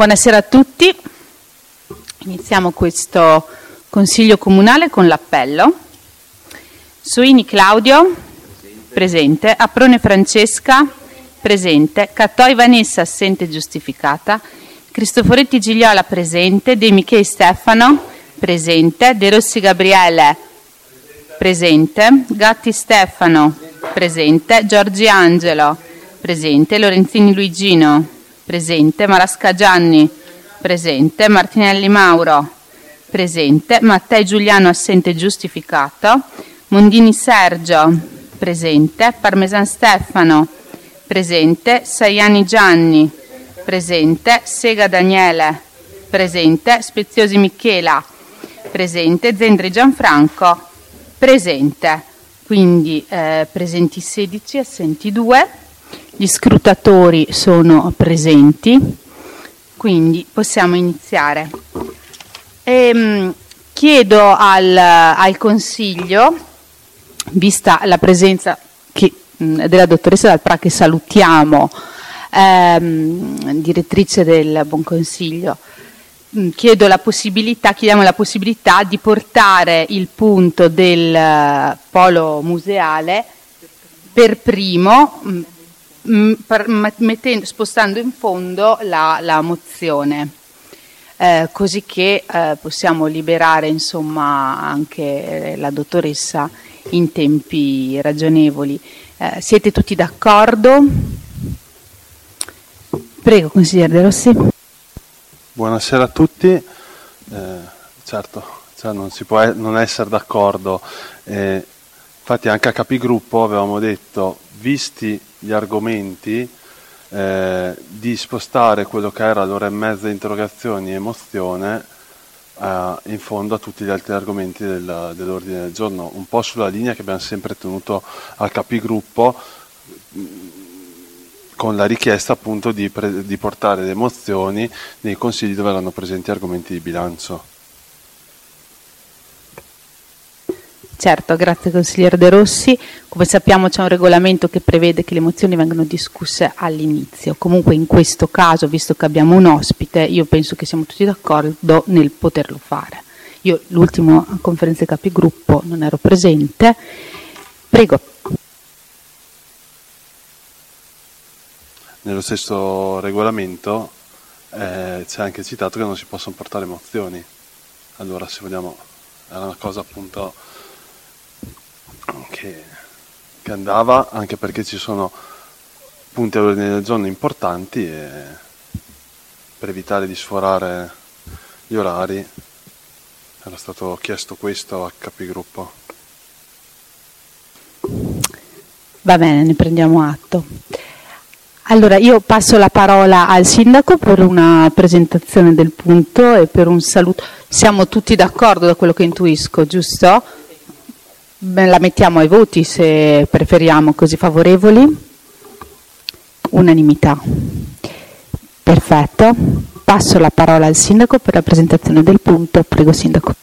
Buonasera a tutti. Iniziamo questo Consiglio Comunale con l'appello. Soini Claudio, presente. Aprone Francesca, presente. Cattoi Vanessa, assente giustificata. Cristoforetti Gigliola, presente. De Michei Stefano, presente. De Rossi Gabriele, presente. Gatti Stefano, presente. Giorgi Angelo, presente. Lorenzini Luigino, presente. Marasca Gianni, presente. Martinelli Mauro, presente. Mattei Giuliano, assente giustificato. Mondini Sergio, presente. Parmesan Stefano, presente. Saiani Gianni, presente. Sega Daniele, presente. Speziosi Michela, presente. Zendri Gianfranco, presente. Quindi presenti 16, assenti 2. Gli scrutatori sono presenti, quindi possiamo iniziare. Chiedo al Consiglio, vista la presenza della dottoressa Dalprà, che salutiamo, direttrice del Buon Consiglio, chiediamo la possibilità di portare il punto del polo museale per primo, spostando in fondo la mozione, così che possiamo liberare insomma anche la dottoressa in tempi ragionevoli. Siete tutti d'accordo? Prego, consigliere De Rossi. Buonasera a tutti. Certo, non si può non essere d'accordo. Infatti anche a Capigruppo avevamo detto, visti gli argomenti, di spostare quello che era l'ora e mezza di interrogazioni e mozione in fondo a tutti gli altri argomenti dell'ordine del giorno, un po' sulla linea che abbiamo sempre tenuto al Capigruppo, con la richiesta appunto di portare le mozioni nei consigli dove erano presenti argomenti di bilancio. Certo, grazie consigliere De Rossi. Come sappiamo c'è un regolamento che prevede che le mozioni vengano discusse all'inizio. Comunque in questo caso, visto che abbiamo un ospite, io penso che siamo tutti d'accordo nel poterlo fare. Io l'ultima conferenza di Capigruppo non ero presente. Prego. Nello stesso regolamento c'è anche citato che non si possono portare mozioni. Allora, se vogliamo, era una cosa appunto che andava, anche perché ci sono punti all'ordine del giorno importanti e per evitare di sforare gli orari era stato chiesto questo a Capigruppo. Va bene, ne prendiamo atto. Allora io passo la parola al Sindaco per una presentazione del punto e per un saluto. Siamo tutti d'accordo da quello che intuisco, giusto? La mettiamo ai voti se preferiamo, così favorevoli. Unanimità. Perfetto. Passo la parola al Sindaco per la presentazione del punto. Prego Sindaco.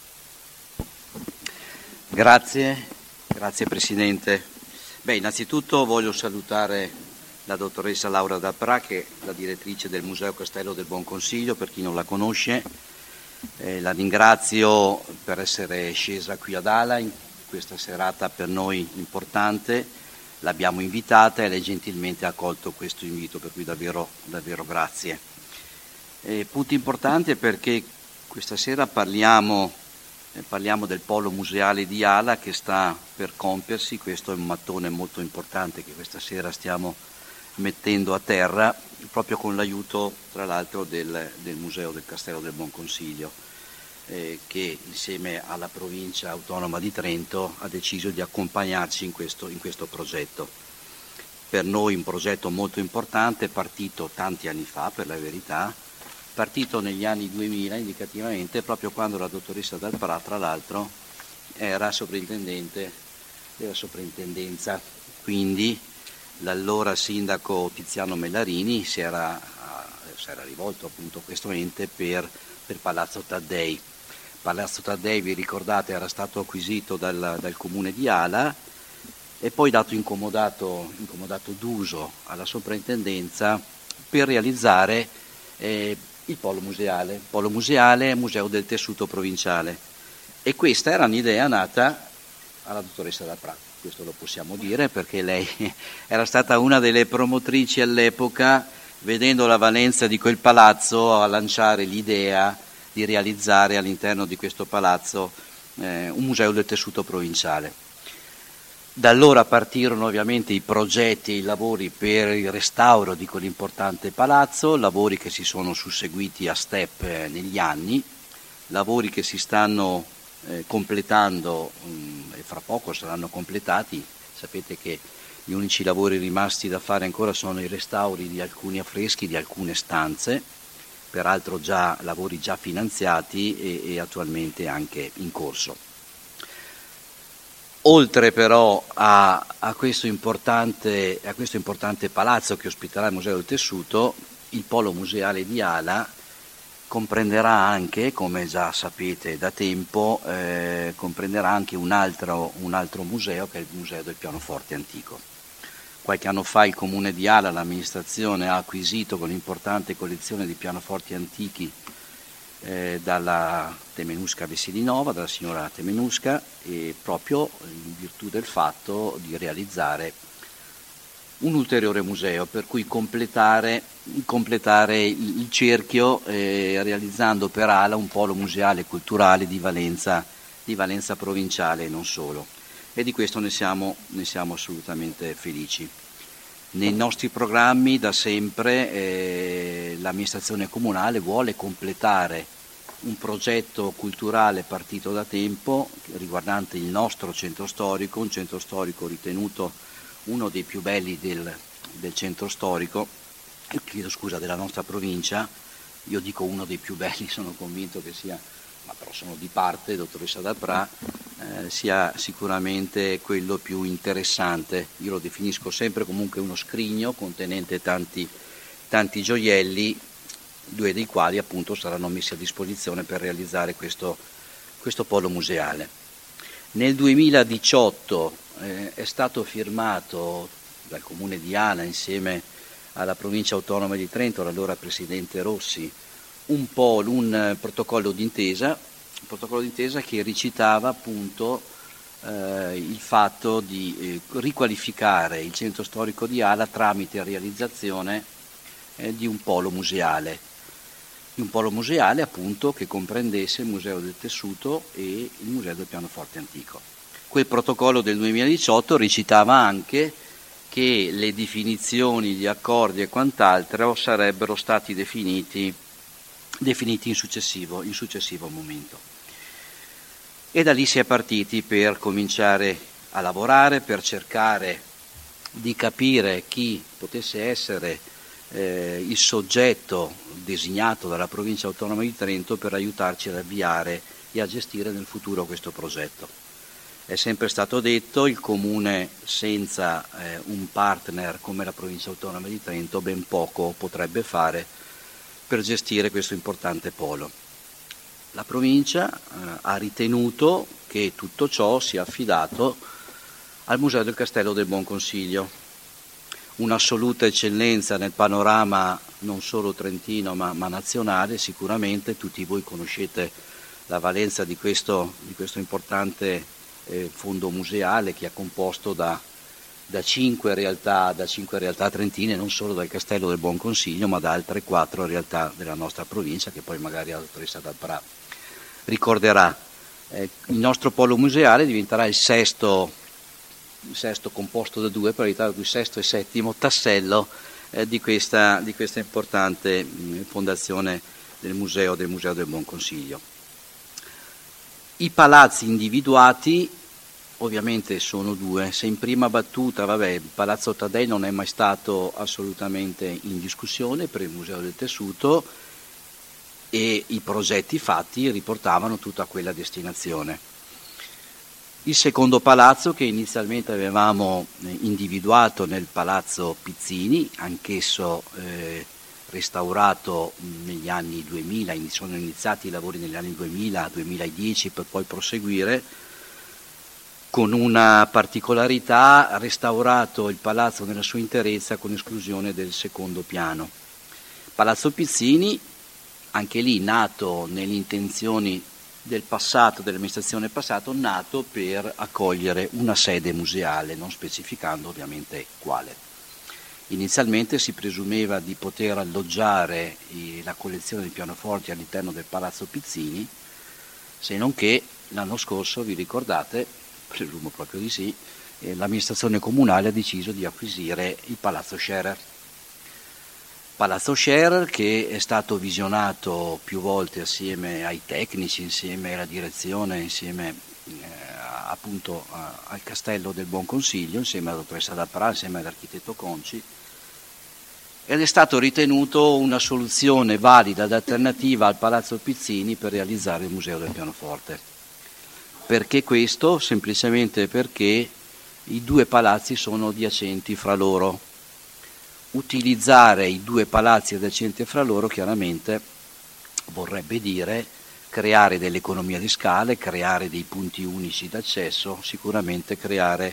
Grazie Presidente. Innanzitutto voglio salutare la dottoressa Laura Dalprà, che è la direttrice del Museo Castello del Buon Consiglio, per chi non la conosce. La ringrazio per essere scesa qui ad Ala in questa serata per noi importante. L'abbiamo invitata e lei gentilmente ha accolto questo invito, per cui davvero grazie. Punto importante perché questa sera parliamo del polo museale di Ala che sta per compiersi. Questo è un mattone molto importante che questa sera stiamo mettendo a terra, proprio con l'aiuto tra l'altro del Museo del Castello del Buon Consiglio, che insieme alla provincia autonoma di Trento ha deciso di accompagnarci in questo progetto. Per noi un progetto molto importante, partito tanti anni fa, per la verità, partito negli anni 2000 indicativamente, proprio quando la dottoressa Dalprà tra l'altro era sovrintendente della soprintendenza, quindi l'allora sindaco Tiziano Mellarini si era rivolto appunto a questo ente per Palazzo Taddei. Palazzo Taddei, vi ricordate, era stato acquisito dal comune di Ala e poi dato incomodato d'uso alla soprintendenza per realizzare il Polo Museale, Museo del Tessuto Provinciale. E questa era un'idea nata alla dottoressa Daprat, questo lo possiamo dire perché lei era stata una delle promotrici all'epoca, vedendo la valenza di quel palazzo, a lanciare l'idea di realizzare all'interno di questo palazzo un museo del tessuto provinciale. Da allora partirono ovviamente i progetti e i lavori per il restauro di quell'importante palazzo, lavori che si sono susseguiti a step negli anni, lavori che si stanno completando e fra poco saranno completati. Sapete che gli unici lavori rimasti da fare ancora sono i restauri di alcuni affreschi, di alcune stanze, peraltro lavori già finanziati e attualmente anche in corso. Oltre però a questo importante palazzo che ospiterà il Museo del Tessuto, il Polo Museale di Ala comprenderà anche, come già sapete da tempo, comprenderà anche un altro museo, che è il Museo del Pianoforte Antico. Qualche anno fa il Comune di Ala, l'amministrazione, ha acquisito quell'importante collezione di pianoforti antichi dalla Temenusca Vesselinova, dalla signora Temenusca, e proprio in virtù del fatto di realizzare un ulteriore museo, per cui completare il cerchio, realizzando per Ala un polo museale culturale di valenza provinciale e non solo. E di questo ne siamo assolutamente felici. Nei nostri programmi da sempre l'amministrazione comunale vuole completare un progetto culturale partito da tempo riguardante il nostro centro storico, un centro storico ritenuto uno dei più belli del centro storico, della nostra provincia. Io dico uno dei più belli, sono convinto che sia, ma però sono di parte, dottoressa Daprat, sia sicuramente quello più interessante. Io lo definisco sempre comunque uno scrigno contenente tanti gioielli, 2 dei quali appunto saranno messi a disposizione per realizzare questo polo museale. Nel 2018 è stato firmato dal Comune di Ala insieme alla Provincia Autonoma di Trento, l'allora Presidente Rossi, un protocollo d'intesa che recitava appunto il fatto di riqualificare il centro storico di Ala tramite realizzazione di un polo museale appunto che comprendesse il Museo del Tessuto e il Museo del Pianoforte Antico. Quel protocollo del 2018 recitava anche che le definizioni, gli accordi e quant'altro sarebbero stati definiti in successivo momento. E da lì si è partiti per cominciare a lavorare, per cercare di capire chi potesse essere il soggetto designato dalla Provincia Autonoma di Trento per aiutarci ad avviare e a gestire nel futuro questo progetto. È sempre stato detto, il Comune senza un partner come la Provincia Autonoma di Trento ben poco potrebbe fare per gestire questo importante polo. La Provincia ha ritenuto che tutto ciò sia affidato al Museo del Castello del Buon Consiglio, un'assoluta eccellenza nel panorama non solo trentino ma nazionale. Sicuramente tutti voi conoscete la valenza di questo importante fondo museale, che è composto da 5 realtà trentine, non solo dal Castello del Buon Consiglio ma da altre 4 realtà della nostra provincia, che poi magari la dottoressa Daprat ricorderà. Il nostro polo museale diventerà il sesto composto da 2, per aiutare il sesto e settimo tassello di questa importante fondazione del Museo del Buon Consiglio. I palazzi individuati ovviamente sono 2. Se in prima battuta il Palazzo Taddei non è mai stato assolutamente in discussione per il Museo del Tessuto, e i progetti fatti riportavano tutta quella destinazione. Il secondo palazzo, che inizialmente avevamo individuato nel Palazzo Pizzini, anch'esso restaurato negli anni 2000, sono iniziati i lavori negli anni 2000-2010 per poi proseguire, con una particolarità: restaurato il palazzo nella sua interezza con esclusione del secondo piano. Palazzo Pizzini anche lì nato nelle intenzioni del passato, dell'amministrazione passata, nato per accogliere una sede museale, non specificando ovviamente quale. Inizialmente si presumeva di poter alloggiare la collezione di pianoforti all'interno del Palazzo Pizzini, se non che l'anno scorso, vi ricordate, presumo proprio di sì, l'amministrazione comunale ha deciso di acquisire il Palazzo Scherer. Palazzo Scherer che è stato visionato più volte assieme ai tecnici, insieme alla direzione, insieme appunto al Castello del Buon Consiglio, insieme alla dottoressa Dapprà, insieme all'architetto Conci, ed è stato ritenuto una soluzione valida ed alternativa al Palazzo Pizzini per realizzare il Museo del Pianoforte. Perché questo? Semplicemente perché i due palazzi sono adiacenti fra loro. Utilizzare i due palazzi adiacenti fra loro chiaramente vorrebbe dire creare delle economie di scale, creare dei punti unici d'accesso, sicuramente creare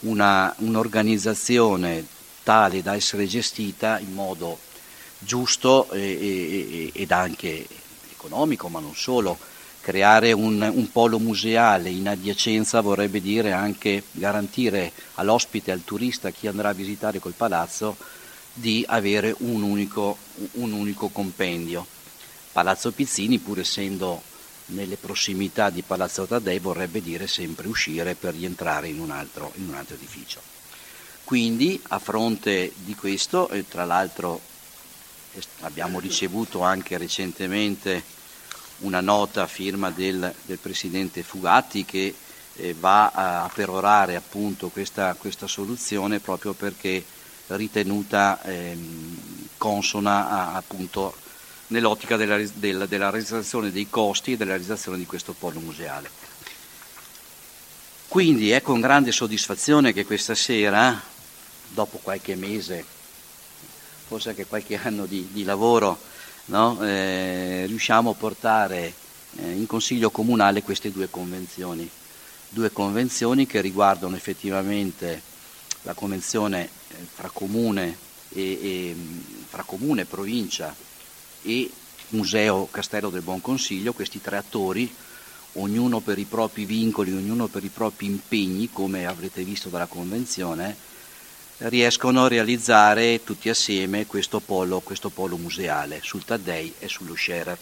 un'organizzazione tale da essere gestita in modo giusto ed anche economico, ma non solo. Creare un polo museale in adiacenza vorrebbe dire anche garantire all'ospite, al turista, a chi andrà a visitare quel palazzo, di avere un unico compendio. Palazzo Pizzini, pur essendo nelle prossimità di Palazzo Taddei, vorrebbe dire sempre uscire per rientrare in un altro edificio. Quindi, a fronte di questo, e tra l'altro abbiamo ricevuto anche recentemente una nota a firma del Presidente Fugatti che va a perorare appunto questa soluzione proprio perché ritenuta consona appunto nell'ottica della realizzazione dei costi e della realizzazione di questo polo museale. Quindi è con grande soddisfazione che questa sera, dopo qualche mese, forse anche qualche anno di lavoro, no? Riusciamo a portare in Consiglio Comunale queste due convenzioni che riguardano effettivamente la convenzione fra comune, provincia e Museo Castello del Buon Consiglio. Questi tre attori, ognuno per i propri vincoli, ognuno per i propri impegni, come avrete visto dalla convenzione, riescono a realizzare tutti assieme questo polo museale sul Taddei e sullo Scherer.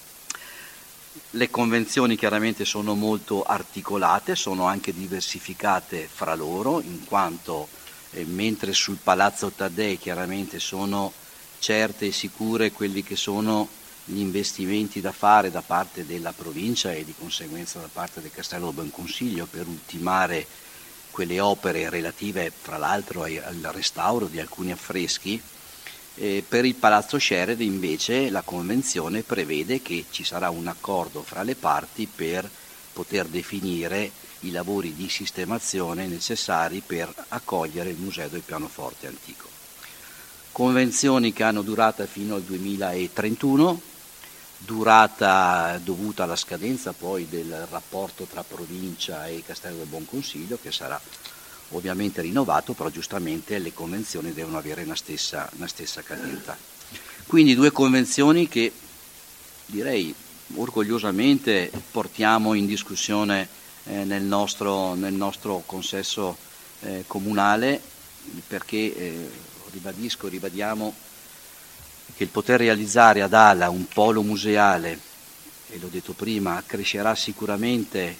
Le convenzioni chiaramente sono molto articolate, sono anche diversificate fra loro, in quanto mentre sul Palazzo Taddei chiaramente sono certe e sicure quelli che sono gli investimenti da fare da parte della provincia e di conseguenza da parte del Castello del Buon Consiglio per ultimare quelle opere relative fra l'altro al restauro di alcuni affreschi. Per il Palazzo Scherer invece la convenzione prevede che ci sarà un accordo fra le parti per poter definire i lavori di sistemazione necessari per accogliere il Museo del Pianoforte Antico. Convenzioni che hanno durata fino al 2031, durata dovuta alla scadenza poi del rapporto tra provincia e Castello del Buon Consiglio, che sarà ovviamente rinnovato, però giustamente le convenzioni devono avere una stessa cadenza. Quindi due convenzioni che direi orgogliosamente portiamo in discussione nel nostro consesso comunale, perché ribadiamo che il poter realizzare ad Ala un polo museale, e l'ho detto prima, accrescerà sicuramente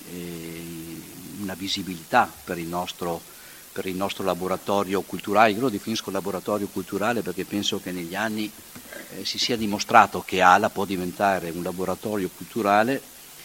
una visibilità per il nostro laboratorio culturale. Io lo definisco laboratorio culturale perché penso che negli anni si sia dimostrato che Ala può diventare un laboratorio culturale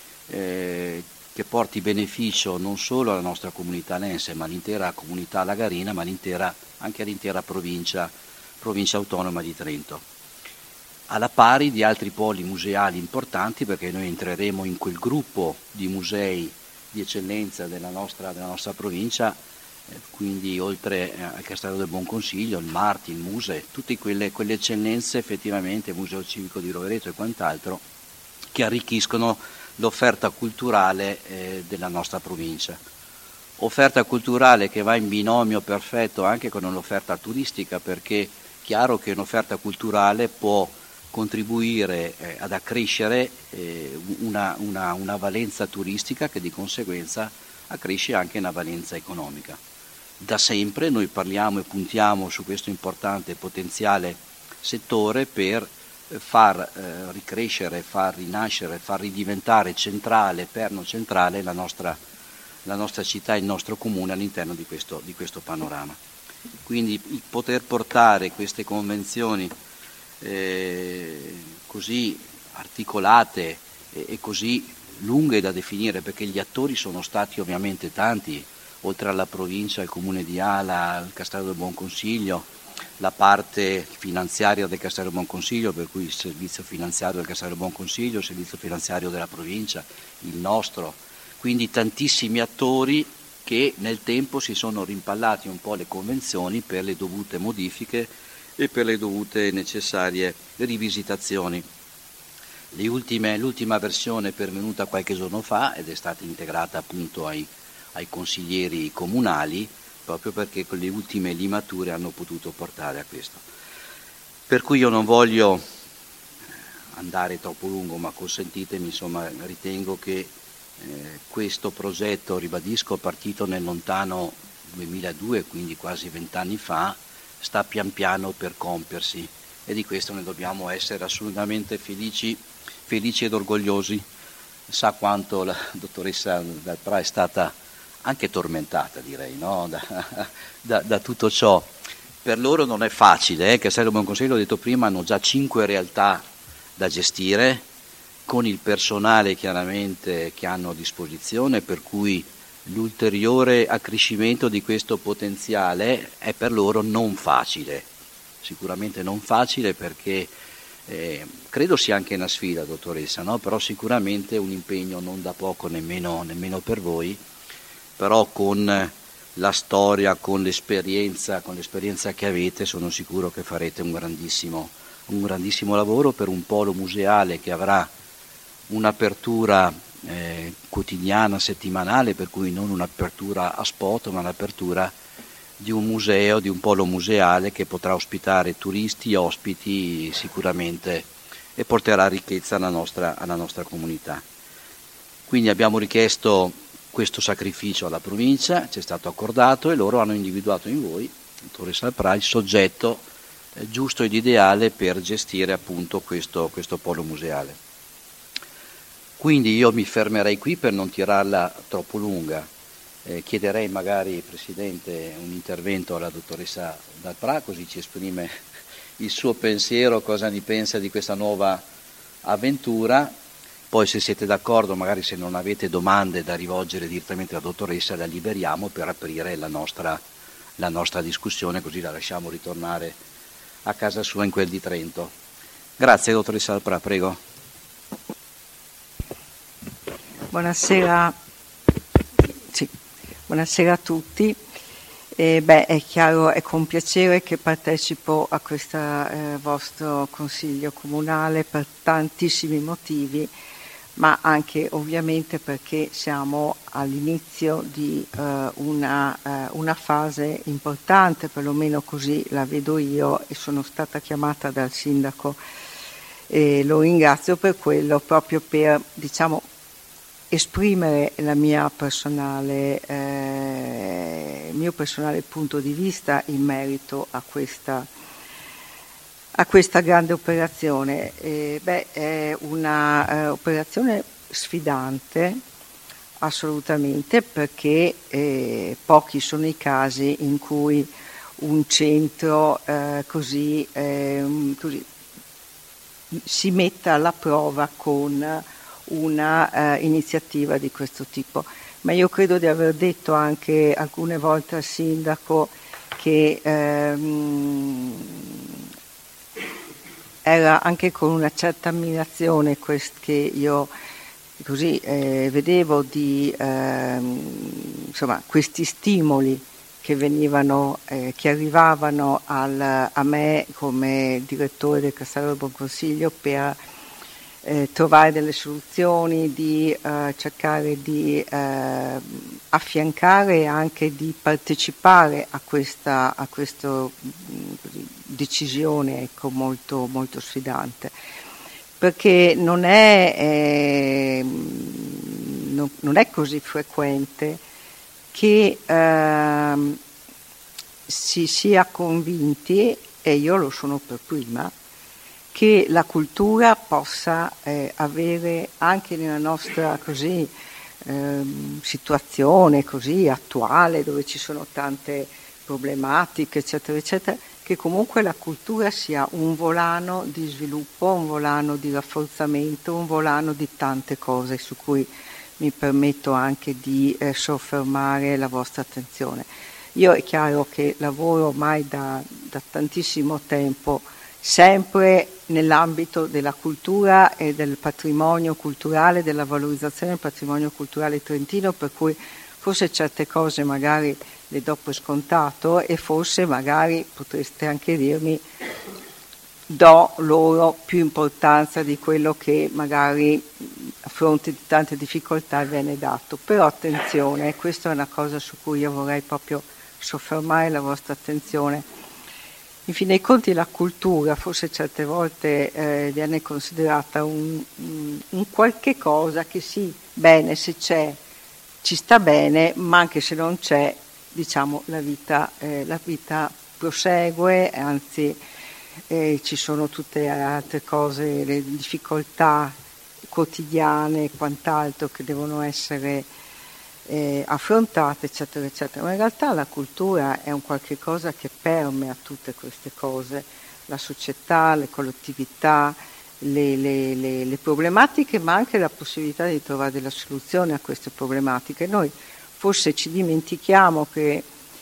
che porti beneficio non solo alla nostra comunità lense, ma all'intera comunità lagarina, ma anche all'intera provincia autonoma di Trento. Alla pari di altri poli museali importanti, perché noi entreremo in quel gruppo di musei di eccellenza della nostra provincia, quindi oltre al Castello del Buon Consiglio, il Marti, il Muse, tutte quelle eccellenze effettivamente, il Museo Civico di Rovereto e quant'altro, che arricchiscono l'offerta culturale della nostra provincia. Offerta culturale che va in binomio perfetto anche con un'offerta turistica, perché è chiaro che un'offerta culturale può contribuire ad accrescere una valenza turistica che di conseguenza accresce anche una valenza economica. Da sempre noi parliamo e puntiamo su questo importante e potenziale settore per far ricrescere, far rinascere, far ridiventare centrale, perno centrale la nostra città, il nostro comune all'interno di questo panorama. Quindi il poter portare queste convenzioni così articolate e così lunghe da definire, perché gli attori sono stati ovviamente tanti, oltre alla provincia, al comune di Ala, al Castello del Buonconsiglio, la parte finanziaria del Castello del Buonconsiglio, per cui il servizio finanziario del Castello del Buonconsiglio, il servizio finanziario della provincia, il nostro, quindi tantissimi attori che nel tempo si sono rimpallati un po' le convenzioni per le dovute modifiche e per le dovute necessarie rivisitazioni. L'ultima versione è pervenuta qualche giorno fa ed è stata integrata appunto ai consiglieri comunali, proprio perché con le ultime limature hanno potuto portare a questo. Per cui io non voglio andare troppo lungo, ma consentitemi, insomma, ritengo che questo progetto, ribadisco, partito nel lontano 2002, quindi quasi 20 anni fa, sta pian piano per compiersi e di questo ne dobbiamo essere assolutamente felici ed orgogliosi. Sa quanto la dottoressa Dal Pra è stata anche tormentata, direi, no? da tutto ciò. Per loro non è facile, Castello Buonconsiglio, ho detto prima, hanno già 5 realtà da gestire, con il personale chiaramente che hanno a disposizione, per cui l'ulteriore accrescimento di questo potenziale è per loro non facile, sicuramente non facile, perché credo sia anche una sfida, dottoressa, no? Però sicuramente un impegno non da poco nemmeno per voi, però con la storia, con l'esperienza che avete, sono sicuro che farete un grandissimo lavoro per un polo museale che avrà un'apertura quotidiana, settimanale, per cui non un'apertura a spot, ma un'apertura di un museo, di un polo museale che potrà ospitare turisti, ospiti sicuramente, e porterà ricchezza alla nostra comunità. Quindi abbiamo richiesto questo sacrificio alla provincia, ci è stato accordato e loro hanno individuato in voi, dottoressa Dal Pra, il soggetto giusto ed ideale per gestire appunto questo polo museale. Quindi io mi fermerei qui per non tirarla troppo lunga. Chiederei magari, Presidente, un intervento alla dottoressa Dal Pra, così ci esprime il suo pensiero, cosa ne pensa di questa nuova avventura. Poi, se siete d'accordo, magari se non avete domande da rivolgere direttamente alla dottoressa, la liberiamo per aprire la nostra discussione, così la lasciamo ritornare a casa sua in quel di Trento. Grazie, dottoressa Dal Pra, prego. Buonasera, buonasera a tutti. È chiaro, è con piacere che partecipo a questo vostro consiglio comunale per tantissimi motivi, ma anche ovviamente perché siamo all'inizio di una fase importante, perlomeno così la vedo io, e sono stata chiamata dal sindaco e lo ringrazio per quello, proprio per, diciamo, esprimere il mio personale punto di vista in merito a questa grande operazione. È una operazione sfidante, assolutamente, perché pochi sono i casi in cui un centro così si metta alla prova con una iniziativa di questo tipo. Ma io credo di aver detto anche alcune volte al sindaco che era anche con una certa ammirazione che io così vedevo di insomma, questi stimoli che venivano, che arrivavano a me come direttore del Castello del Buonconsiglio per trovare delle soluzioni, di cercare di affiancare e anche di partecipare a questa decisione, ecco, molto, molto sfidante, perché non è così frequente che si sia convinti, e io lo sono per prima, che la cultura possa avere anche nella nostra situazione così attuale, dove ci sono tante problematiche, eccetera, eccetera, che comunque la cultura sia un volano di sviluppo, un volano di rafforzamento, un volano di tante cose su cui mi permetto anche di soffermare la vostra attenzione. Io è chiaro che lavoro ormai da tantissimo tempo sempre nell'ambito della cultura e del patrimonio culturale, della valorizzazione del patrimonio culturale trentino, per cui forse certe cose magari le do per scontato e forse magari potreste anche dirmi do loro più importanza di quello che magari a fronte di tante difficoltà viene dato. Però attenzione, questa è una cosa su cui io vorrei proprio soffermare la vostra attenzione. In fin dei conti la cultura forse certe volte viene considerata un qualche cosa che sì, bene, se c'è ci sta bene, ma anche se non c'è, diciamo, la vita prosegue, anzi ci sono tutte altre cose, le difficoltà quotidiane e quant'altro che devono essere affrontate, eccetera, eccetera. Ma in realtà la cultura è un qualche cosa che permea tutte queste cose, la società, le collettività, le problematiche, ma anche la possibilità di trovare delle soluzioni a queste problematiche. Noi forse ci dimentichiamo che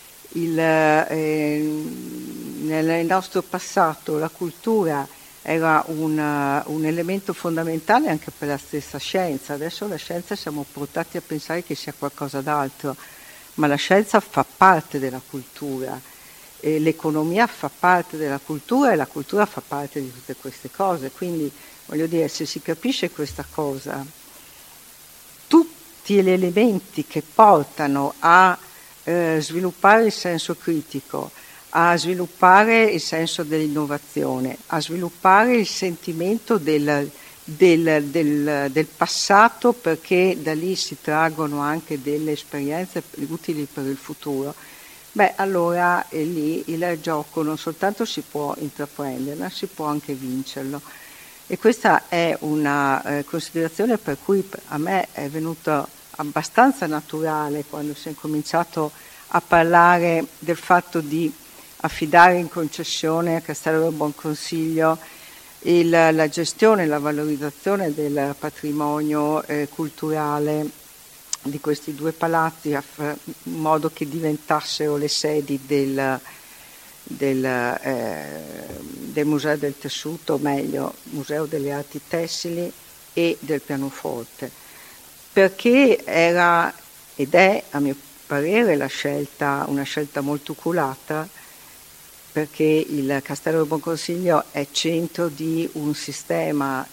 nel nostro passato la cultura era un elemento fondamentale anche per la stessa scienza. Adesso la scienza siamo portati a pensare che sia qualcosa d'altro, ma la scienza fa parte della cultura, e l'economia fa parte della cultura e la cultura fa parte di tutte queste cose. Quindi voglio dire, se si capisce questa cosa, tutti gli elementi che portano a sviluppare il senso critico, a sviluppare il senso dell'innovazione, a sviluppare il sentimento del passato, perché da lì si traggono anche delle esperienze utili per il futuro, beh, allora lì il gioco non soltanto si può intraprendere, ma si può anche vincerlo. E questa è una considerazione per cui a me è venuto abbastanza naturale quando si è cominciato a parlare del fatto di affidare in concessione a Castello del Buonconsiglio la gestione e la valorizzazione del patrimonio culturale di questi due palazzi, in modo che diventassero le sedi del Museo del Tessuto, o meglio, Museo delle Arti Tessili e del Pianoforte, perché era ed è, a mio parere, una scelta molto oculata, perché il Castello del Buonconsiglio è centro di un sistema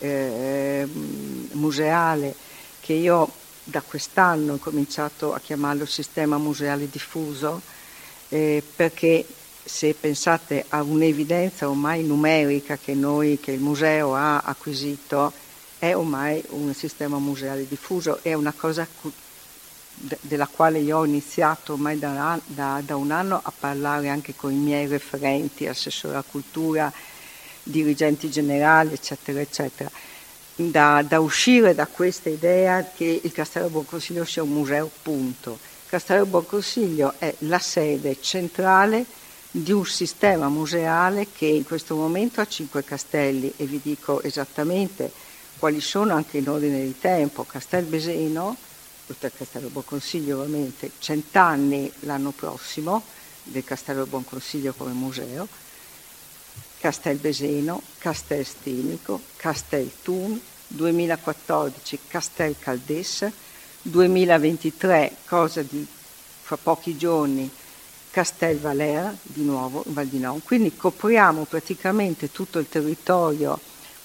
museale che io da quest'anno ho cominciato a chiamarlo sistema museale diffuso, perché se pensate a un'evidenza ormai numerica che il museo ha acquisito, è ormai un sistema museale diffuso, è una cosa della quale io ho iniziato ormai da un anno a parlare anche con i miei referenti, assessore alla cultura, dirigenti generali, eccetera, eccetera, da uscire da questa idea che il Castello del Buonconsiglio sia un museo, punto. Il Castello del Buonconsiglio è la sede centrale di un sistema museale che in questo momento ha 5 castelli, e vi dico esattamente quali sono anche in ordine di tempo. Castelbeseno, oltre al Castello del Buonconsiglio ovviamente, 100 anni l'anno prossimo del Castello del Buonconsiglio come museo, Castelbeseno, Castel Stinico, Castel Thun, 2014 Castel Caldesse, 2023, cosa di fra pochi giorni, Castel Valera, di nuovo in Val di Non. Quindi copriamo praticamente tutto il territorio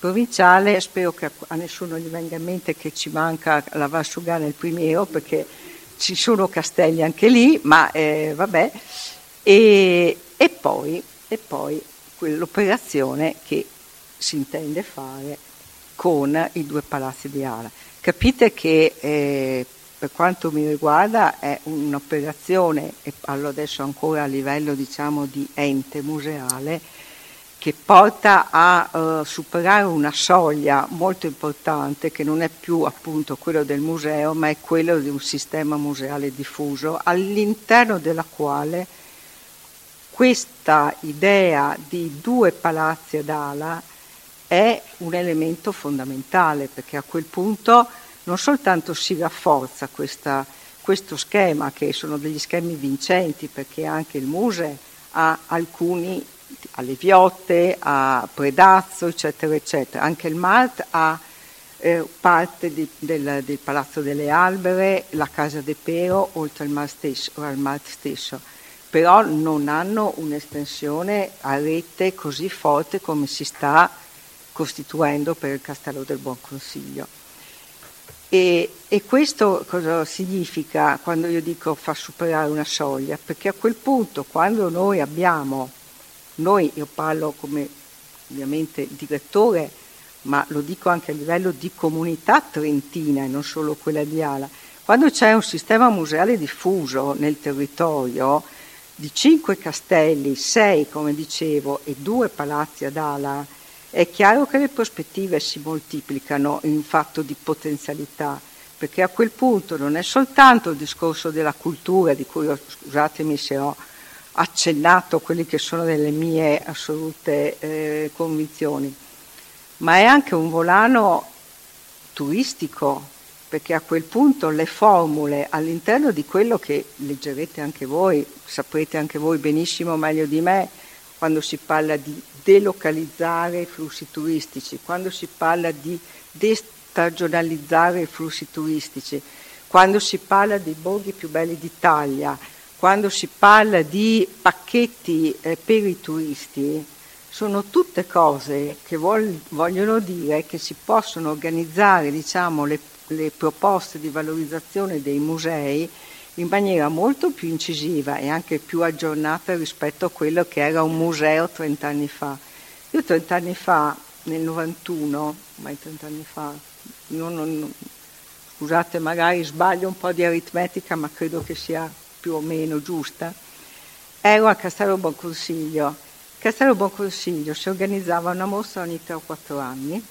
provinciale. Spero che a nessuno gli venga in mente che ci manca la Valsugana e il Primiero, perché ci sono castelli anche lì, ma vabbè. E poi quell'operazione che si intende fare con i 2 palazzi di Ala. Capite che per quanto mi riguarda è un'operazione, e parlo adesso ancora a livello diciamo di ente museale, che porta a superare una soglia molto importante, che non è più appunto quello del museo, ma è quello di un sistema museale diffuso, all'interno della quale questa idea di 2 palazzi ad ala è un elemento fondamentale, perché a quel punto non soltanto si rafforza questo schema, che sono degli schemi vincenti, perché anche il Muse ha alcuni, alle Viotte, a Predazzo, eccetera, eccetera. Anche il Malt ha parte del Palazzo delle Albere, la Casa de Pero, oltre al Malt stesso, però non hanno un'estensione a rete così forte come si sta costituendo per il Castello del Buon Consiglio. E questo cosa significa quando io dico far superare una soglia? Perché a quel punto, quando io parlo come ovviamente direttore, ma lo dico anche a livello di comunità trentina e non solo quella di Ala, quando c'è un sistema museale diffuso nel territorio di 5 castelli, 6 come dicevo e 2 palazzi ad Ala, è chiaro che le prospettive si moltiplicano in fatto di potenzialità, perché a quel punto non è soltanto il discorso della cultura, di cui scusatemi se ho accennato quelli che sono delle mie assolute convinzioni, ma è anche un volano turistico, perché a quel punto le formule all'interno di quello che leggerete anche voi, saprete anche voi benissimo meglio di me, quando si parla di delocalizzare i flussi turistici, quando si parla di destagionalizzare i flussi turistici, quando si parla dei borghi più belli d'Italia, quando si parla di pacchetti per i turisti, sono tutte cose che vogliono dire che si possono organizzare, diciamo, le proposte di valorizzazione dei musei in maniera molto più incisiva e anche più aggiornata rispetto a quello che era un museo 30 anni fa. Io 30 anni fa, nel 91, ormai 30 anni fa, scusate magari sbaglio un po' di aritmetica, ma credo che sia più o meno giusta, ero a Castello Buon Consiglio. Castello Buon Consiglio si organizzava una mostra ogni 3 o 4 anni,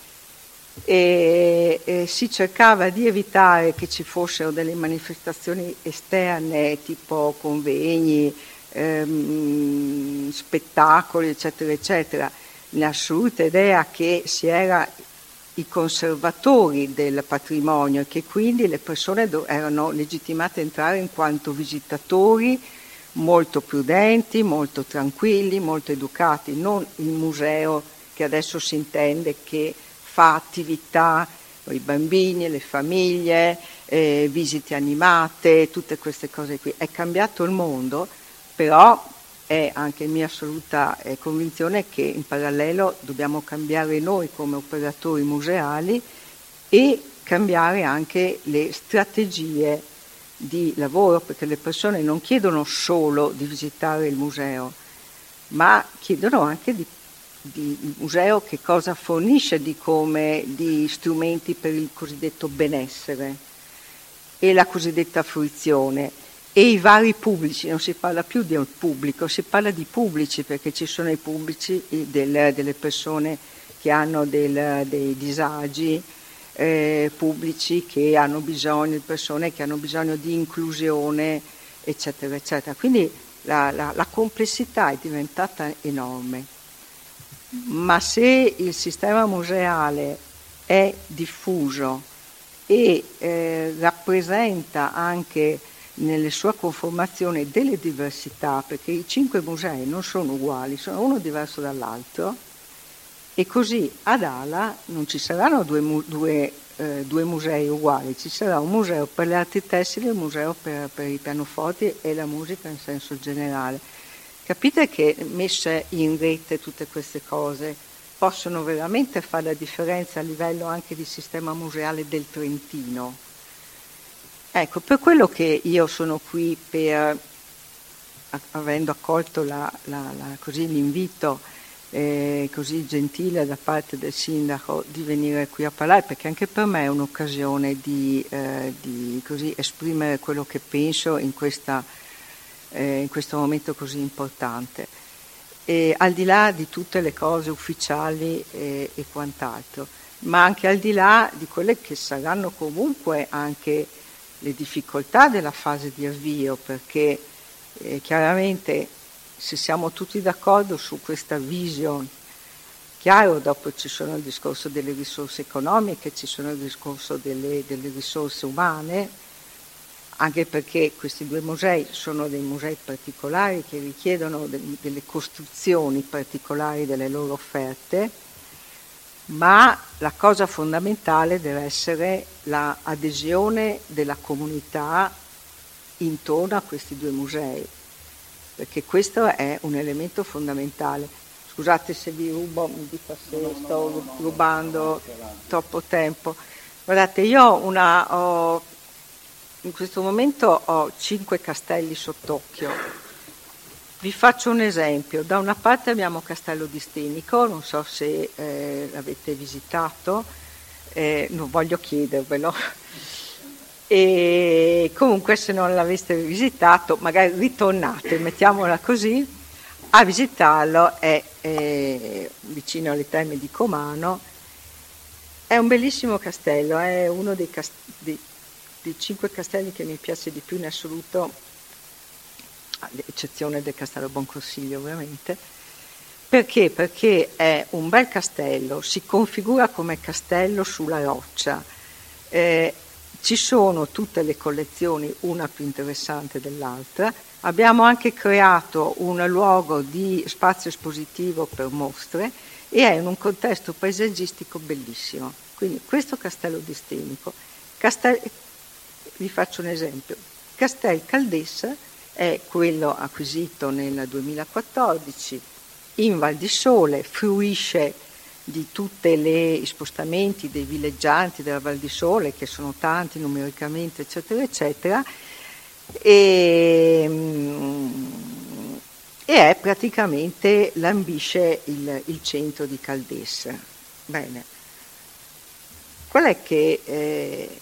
e si cercava di evitare che ci fossero delle manifestazioni esterne tipo convegni, spettacoli eccetera eccetera, nell'assoluta idea che si era i conservatori del patrimonio e che quindi le persone erano legittimate a entrare in quanto visitatori molto prudenti, molto tranquilli, molto educati, non il museo che adesso si intende che fa attività con i bambini, le famiglie, visite animate, tutte queste cose qui. È cambiato il mondo, però è anche mia assoluta convinzione che in parallelo dobbiamo cambiare noi come operatori museali e cambiare anche le strategie di lavoro, perché le persone non chiedono solo di visitare il museo, ma chiedono anche di museo che cosa fornisce di strumenti per il cosiddetto benessere e la cosiddetta fruizione e i vari pubblici. Non si parla più di un pubblico, si parla di pubblici, perché ci sono i pubblici delle persone che hanno dei disagi, pubblici che hanno bisogno, persone che hanno bisogno di inclusione eccetera eccetera. Quindi la complessità è diventata enorme. Ma se il sistema museale è diffuso e rappresenta anche nelle sue conformazioni delle diversità, perché i 5 musei non sono uguali, sono uno diverso dall'altro, e così ad Ala non ci saranno due musei uguali, ci sarà un museo per le arti tessili e un museo per i pianoforti e la musica in senso generale. Capite che messe in rete tutte queste cose possono veramente fare la differenza a livello anche di sistema museale del Trentino. Ecco, per quello che io sono qui avendo accolto così l'invito così gentile da parte del sindaco di venire qui a parlare, perché anche per me è un'occasione di così esprimere quello che penso in questo momento così importante. E al di là di tutte le cose ufficiali e quant'altro, ma anche al di là di quelle che saranno comunque anche le difficoltà della fase di avvio, perché chiaramente se siamo tutti d'accordo su questa vision, chiaro, dopo ci sono il discorso delle risorse economiche, ci sono il discorso delle risorse umane, anche perché questi due musei sono dei musei particolari che richiedono delle costruzioni particolari delle loro offerte, ma la cosa fondamentale deve essere l'adesione della comunità intorno a questi due musei, perché questo è un elemento fondamentale. Scusate se vi rubo, mi dica se sto rubando troppo tempo. Guardate, io in questo momento ho 5 castelli sott'occhio. Vi faccio un esempio. Da una parte abbiamo Castello di Stenico, non so se l'avete visitato, non voglio chiedervelo. E comunque se non l'aveste visitato, magari ritornate, mettiamola così, a visitarlo, è vicino alle Terme di Comano. È un bellissimo castello, è uno dei 5 castelli che mi piace di più in assoluto, ad eccezione del Castello Bonconsiglio ovviamente. Perché? Perché è un bel castello, si configura come castello sulla roccia, ci sono tutte le collezioni, una più interessante dell'altra. Abbiamo anche creato un luogo di spazio espositivo per mostre e è in un contesto paesaggistico bellissimo. Quindi questo Castello di Stenico. Vi faccio un esempio. Castel Caldessa è quello acquisito nel 2014 in Val di Sole, fruisce di tutti gli spostamenti dei villeggianti della Val di Sole, che sono tanti numericamente, eccetera, eccetera, e è praticamente lambisce il centro di Caldessa. Bene. Qual è che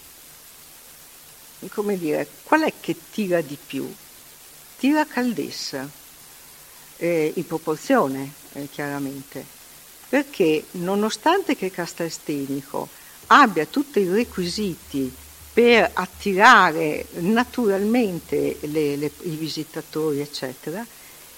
qual è che tira di più? Tira Caldessa, in proporzione, chiaramente, perché nonostante che Castelstenico abbia tutti i requisiti per attirare naturalmente i visitatori, eccetera,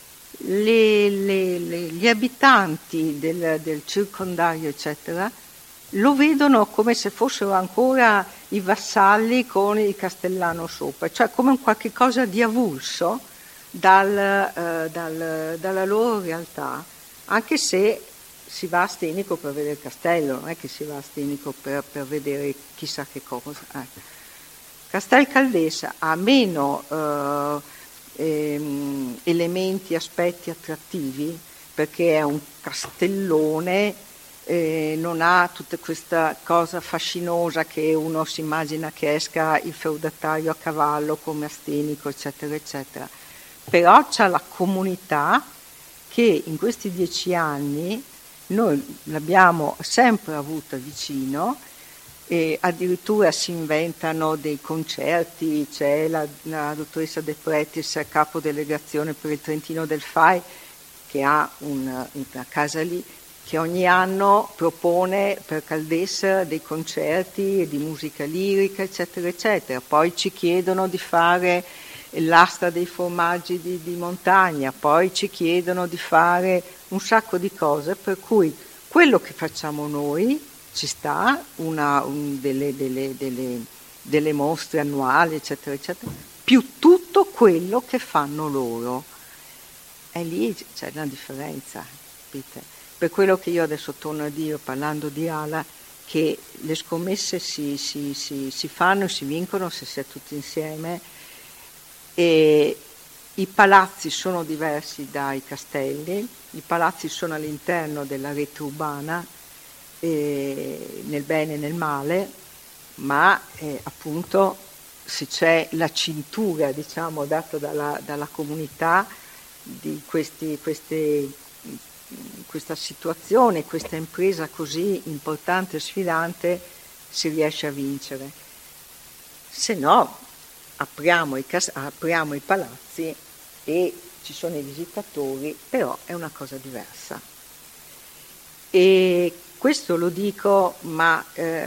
gli abitanti del circondario, eccetera, lo vedono come se fossero ancora i vassalli con il castellano sopra, cioè come un qualche cosa di avulso dalla loro realtà, anche se si va a Stenico per vedere il castello, non è che si va a Stenico per vedere chissà che cosa. Castel Caldessa ha meno elementi, aspetti attrattivi, perché è un castellone, non ha tutta questa cosa fascinosa che uno si immagina che esca il feudatario a cavallo come a Stenico, eccetera, eccetera. Però c'ha la comunità che in questi 10 anni noi l'abbiamo sempre avuta vicino, e addirittura si inventano dei concerti. C'è la dottoressa De Pretis, capodelegazione per il Trentino del FAI, che ha una casa lì, che ogni anno propone per Caldessa dei concerti di musica lirica, eccetera, eccetera. Poi ci chiedono di fare l'asta dei formaggi di montagna, poi ci chiedono di fare un sacco di cose, per cui quello che facciamo noi ci sta, delle mostre annuali, eccetera, eccetera, più tutto quello che fanno loro. E lì c'è una differenza, capite? Per quello che io adesso torno a dire, parlando di ALA, che le scommesse si fanno e si vincono se si è tutti insieme, e I palazzi sono diversi dai castelli, i palazzi sono all'interno della rete urbana, nel bene e nel male, ma appunto se c'è la cintura, diciamo, data dalla comunità di questa situazione, questa impresa così importante e sfidante, si riesce a vincere. Se no apriamo i palazzi e ci sono i visitatori, però è una cosa diversa. E questo lo dico, ma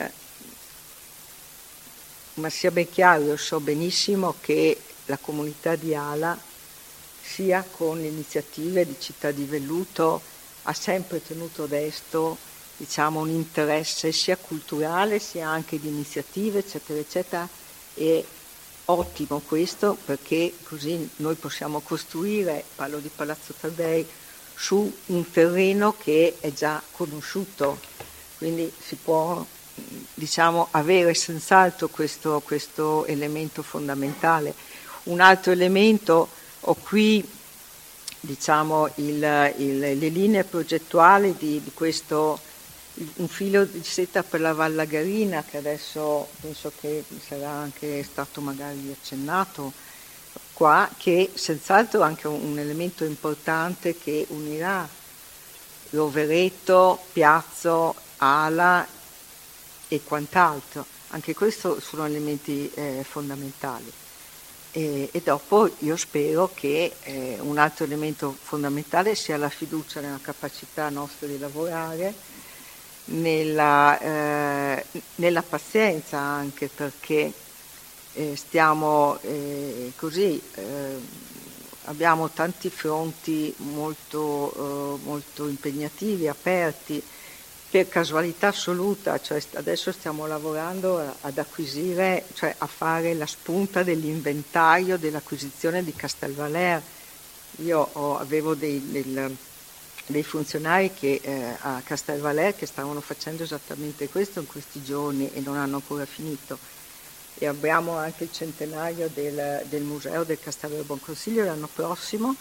sia ben chiaro, io so benissimo che la comunità di Ala, sia con le iniziative di Città di Velluto, ha sempre tenuto desto, diciamo, un interesse sia culturale sia anche di iniziative, eccetera, eccetera, e ottimo questo, perché così noi possiamo costruire, parlo di Palazzo Taddei, su un terreno che è già conosciuto, quindi si può, diciamo, avere senz'altro questo elemento fondamentale. Un altro elemento, ho qui, diciamo, le linee progettuali di questo, un filo di seta per la Vallagarina, che adesso penso che sarà anche stato magari accennato qua, che senz'altro è anche un elemento importante che unirà Rovereto, Piazzo, Ala e quant'altro. Anche questo sono elementi fondamentali. E dopo io spero che un altro elemento fondamentale sia la fiducia nella capacità nostra di lavorare, nella pazienza anche, perché stiamo così, abbiamo tanti fronti molto impegnativi, aperti, per casualità assoluta, cioè adesso stiamo lavorando ad acquisire, cioè a fare la spunta dell'inventario dell'acquisizione di Castelvaler. Io avevo dei funzionari che a Castelvaler che stavano facendo esattamente questo in questi giorni e non hanno ancora finito. E abbiamo anche il centenario del museo del Castello del Buon Consiglio l'anno prossimo,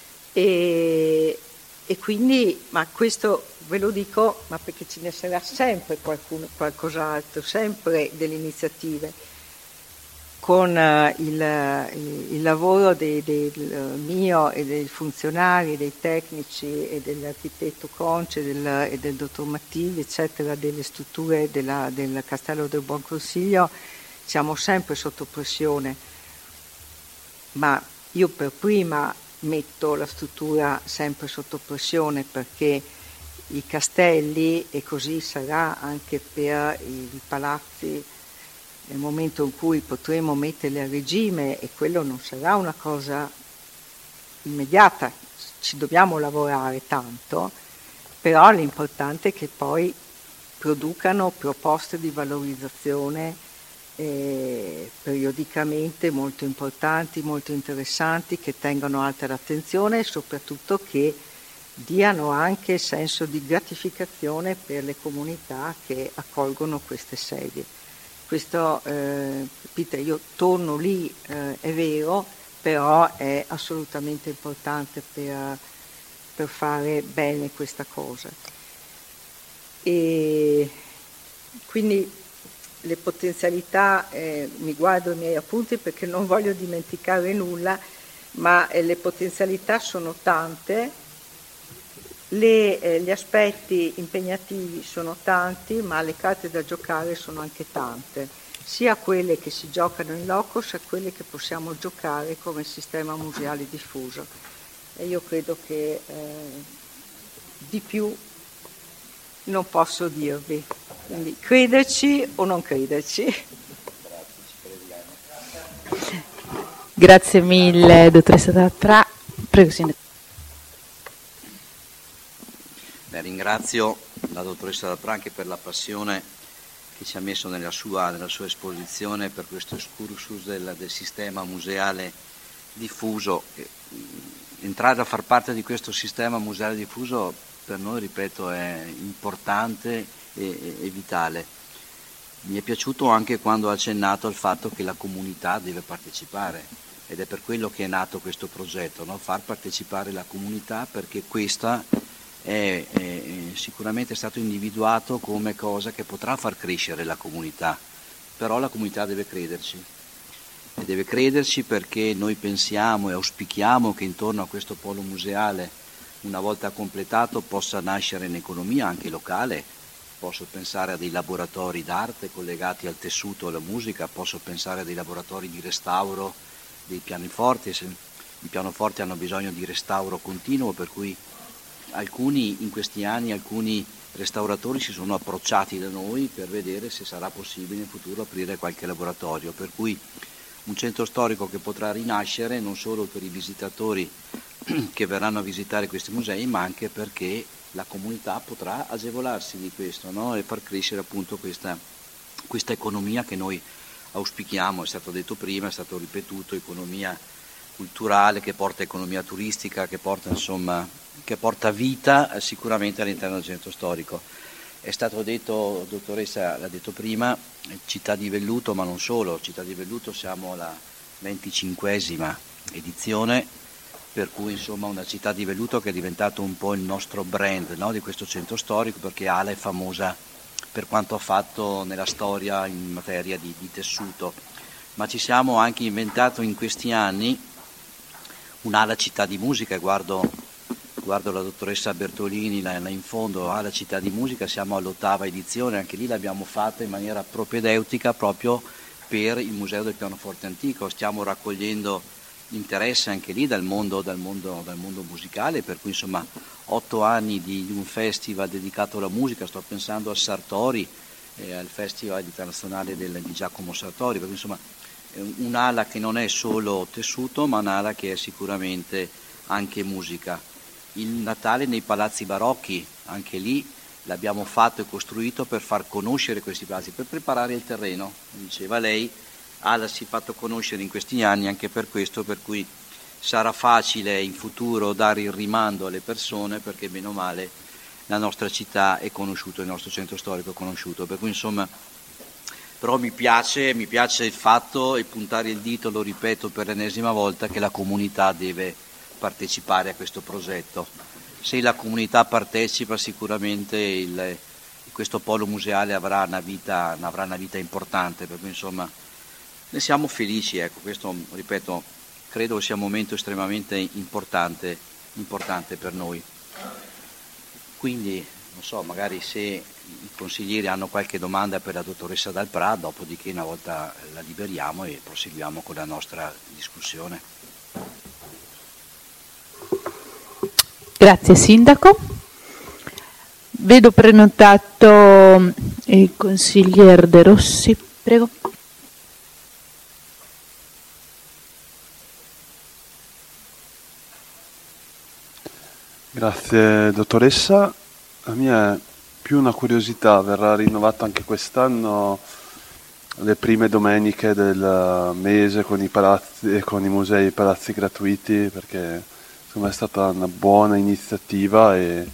e quindi, ma questo ve lo dico, ma perché ce ne sarà sempre qualcos'altro, sempre delle iniziative, con il lavoro del mio e dei funzionari, dei tecnici e dell'architetto Conce e del dottor Mattigli, eccetera, delle strutture del Castello del Buon Consiglio. Siamo sempre sotto pressione, ma io per prima metto la struttura sempre sotto pressione, perché i castelli, e così sarà anche per i palazzi nel momento in cui potremo metterli a regime, e quello non sarà una cosa immediata, ci dobbiamo lavorare tanto, però l'importante è che poi producano proposte di valorizzazione periodicamente molto importanti, molto interessanti, che tengano alta l'attenzione e soprattutto che diano anche senso di gratificazione per le comunità che accolgono queste sedie. Questo, capite, io torno lì, è vero, però è assolutamente importante per fare bene questa cosa. E quindi le potenzialità, mi guardo i miei appunti perché non voglio dimenticare nulla, ma le potenzialità sono tante, gli aspetti impegnativi sono tanti, ma le carte da giocare sono anche tante, sia quelle che si giocano in loco, sia quelle che possiamo giocare come sistema museale diffuso. E io credo che di più non posso dirvi. Quindi crederci o non crederci. Grazie mille, dottoressa Dapprà. Prego, signor. Ringrazio la dottoressa Dapprà anche per la passione che ci ha messo nella sua esposizione per questo excursus del sistema museale diffuso. Entrare a far parte di questo sistema museale diffuso per noi, ripeto, è importante e vitale. Mi è piaciuto anche quando ha accennato al fatto che la comunità deve partecipare, ed è per quello che è nato questo progetto, no? Far partecipare la comunità, perché questa è sicuramente stato individuato come cosa che potrà far crescere la comunità, però la comunità deve crederci. E deve crederci perché noi pensiamo e auspichiamo che intorno a questo polo museale, una volta completato, possa nascere un'economia anche locale. Posso pensare a dei laboratori d'arte collegati al tessuto e alla musica, posso pensare a dei laboratori di restauro dei pianoforti. I pianoforti hanno bisogno di restauro continuo, per cui in questi anni alcuni restauratori si sono approcciati da noi per vedere se sarà possibile in futuro aprire qualche laboratorio, per cui un centro storico che potrà rinascere non solo per i visitatori che verranno a visitare questi musei, ma anche perché la comunità potrà agevolarsi di questo, no? E far crescere appunto questa economia che noi auspichiamo. È stato detto prima, è stato ripetuto, economia culturale che porta economia turistica, che porta vita sicuramente all'interno del centro storico. È stato detto, dottoressa l'ha detto prima, Città di Velluto, ma non solo. Città di Velluto siamo alla 25esima edizione, per cui insomma una città di velluto che è diventato un po' il nostro brand, no, di questo centro storico, perché Ala è famosa per quanto ha fatto nella storia in materia di tessuto, ma ci siamo anche inventato in questi anni un'Ala città di musica. Guardo la dottoressa Bertolini là in fondo, Ala città di musica, siamo all'8ª edizione, anche lì l'abbiamo fatta in maniera propedeutica proprio per il Museo del Pianoforte Antico. Stiamo raccogliendo interesse anche lì dal mondo musicale, per cui insomma 8 anni di un festival dedicato alla musica. Sto pensando al Sartori, al Festival internazionale di Giacomo Sartori, perché insomma è un'ala che non è solo tessuto, ma un'ala che è sicuramente anche musica. Il Natale nei palazzi barocchi, anche lì l'abbiamo fatto e costruito per far conoscere questi palazzi, per preparare il terreno, diceva lei. Ala si è fatto conoscere in questi anni anche per questo, per cui sarà facile in futuro dare il rimando alle persone, perché bene o male la nostra città è conosciuta, il nostro centro storico è conosciuto, per cui insomma, però mi piace il fatto, e puntare il dito, lo ripeto per l'ennesima volta, che la comunità deve partecipare a questo progetto. Se la comunità partecipa, sicuramente questo polo museale avrà una vita importante, per cui insomma ne siamo felici, ecco. Questo, ripeto, credo sia un momento estremamente importante per noi. Quindi, non so, magari se i consiglieri hanno qualche domanda per la dottoressa Dalprà, dopodiché una volta la liberiamo e proseguiamo con la nostra discussione. Grazie Sindaco. Vedo prenotato il consigliere De Rossi, prego. Grazie dottoressa. La mia è più una curiosità, verrà rinnovato anche quest'anno le prime domeniche del mese con i palazzi e con i musei e i palazzi gratuiti, perché insomma è stata una buona iniziativa e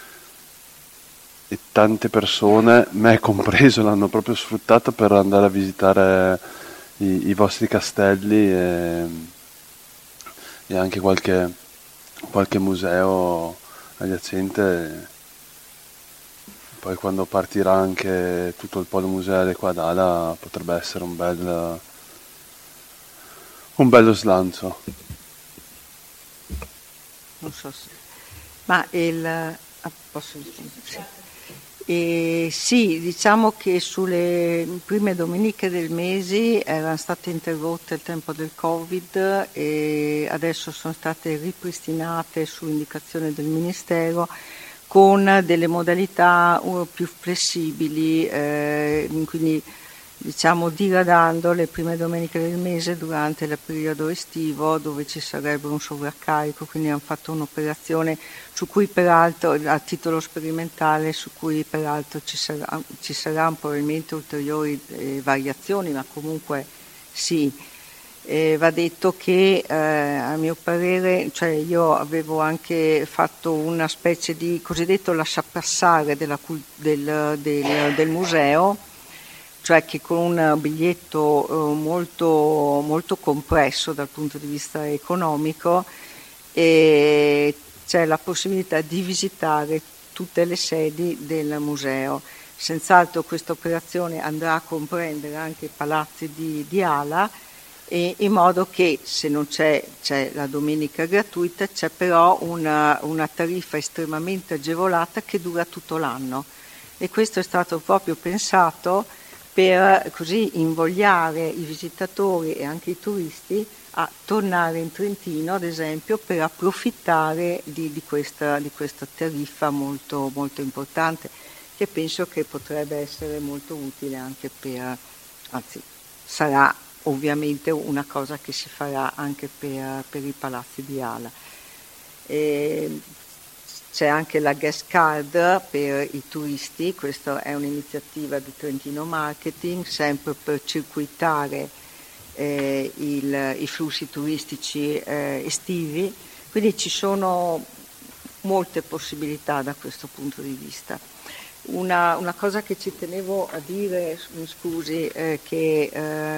tante persone, me compreso, l'hanno proprio sfruttato per andare a visitare i vostri castelli e anche qualche museo adiacente. Poi quando partirà anche tutto il polo museale qua ad Ala potrebbe essere un bello slancio. Non so se... Ma posso dire? Sì. Sì, diciamo che sulle prime domeniche del mese erano state interrotte il tempo del Covid e adesso sono state ripristinate su indicazione del Ministero con delle modalità più flessibili, quindi diciamo diradando le prime domeniche del mese durante il periodo estivo, dove ci sarebbe un sovraccarico, quindi hanno fatto un'operazione su cui peraltro, a titolo sperimentale, su cui peraltro ci saranno probabilmente ulteriori variazioni, ma comunque sì. Va detto che a mio parere, cioè io avevo anche fatto una specie di cosiddetto lasciapassare del museo, cioè che con un biglietto molto, molto compresso dal punto di vista economico c'è la possibilità di visitare tutte le sedi del museo. Senz'altro questa operazione andrà a comprendere anche i palazzi di Ala, e in modo che se non c'è la domenica gratuita, c'è però una tariffa estremamente agevolata che dura tutto l'anno, e questo è stato proprio pensato per così invogliare i visitatori e anche i turisti a tornare in Trentino, ad esempio, per approfittare di questa tariffa molto, molto importante, che penso che potrebbe essere molto utile anche anzi sarà ovviamente una cosa che si farà anche per i palazzi di Ala. C'è anche la guest card per i turisti, questa è un'iniziativa di Trentino Marketing, sempre per circuitare i flussi turistici estivi, quindi ci sono molte possibilità da questo punto di vista. Una cosa che ci tenevo a dire, scusi, che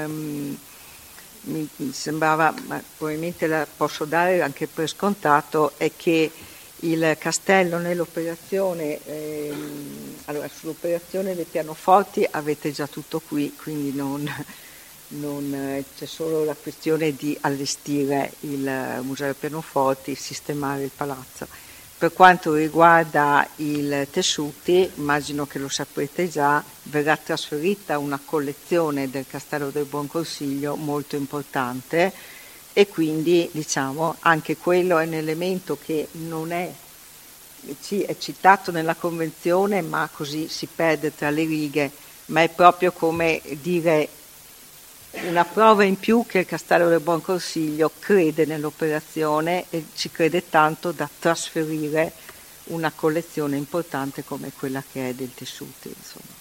mi sembrava, ma probabilmente la posso dare anche per scontato, è che il castello nell'operazione, allora sull'operazione dei pianoforti avete già tutto qui, quindi non c'è solo la questione di allestire il museo dei pianoforti, sistemare il palazzo. Per quanto riguarda i tessuti, immagino che lo saprete già, verrà trasferita una collezione del Castello del Buon Consiglio molto importante, e quindi diciamo anche quello è un elemento che non è citato nella convenzione, ma così si perde tra le righe, ma è proprio come dire una prova in più che il Castello del Buon Consiglio crede nell'operazione e ci crede tanto da trasferire una collezione importante come quella che è del tessuti, insomma.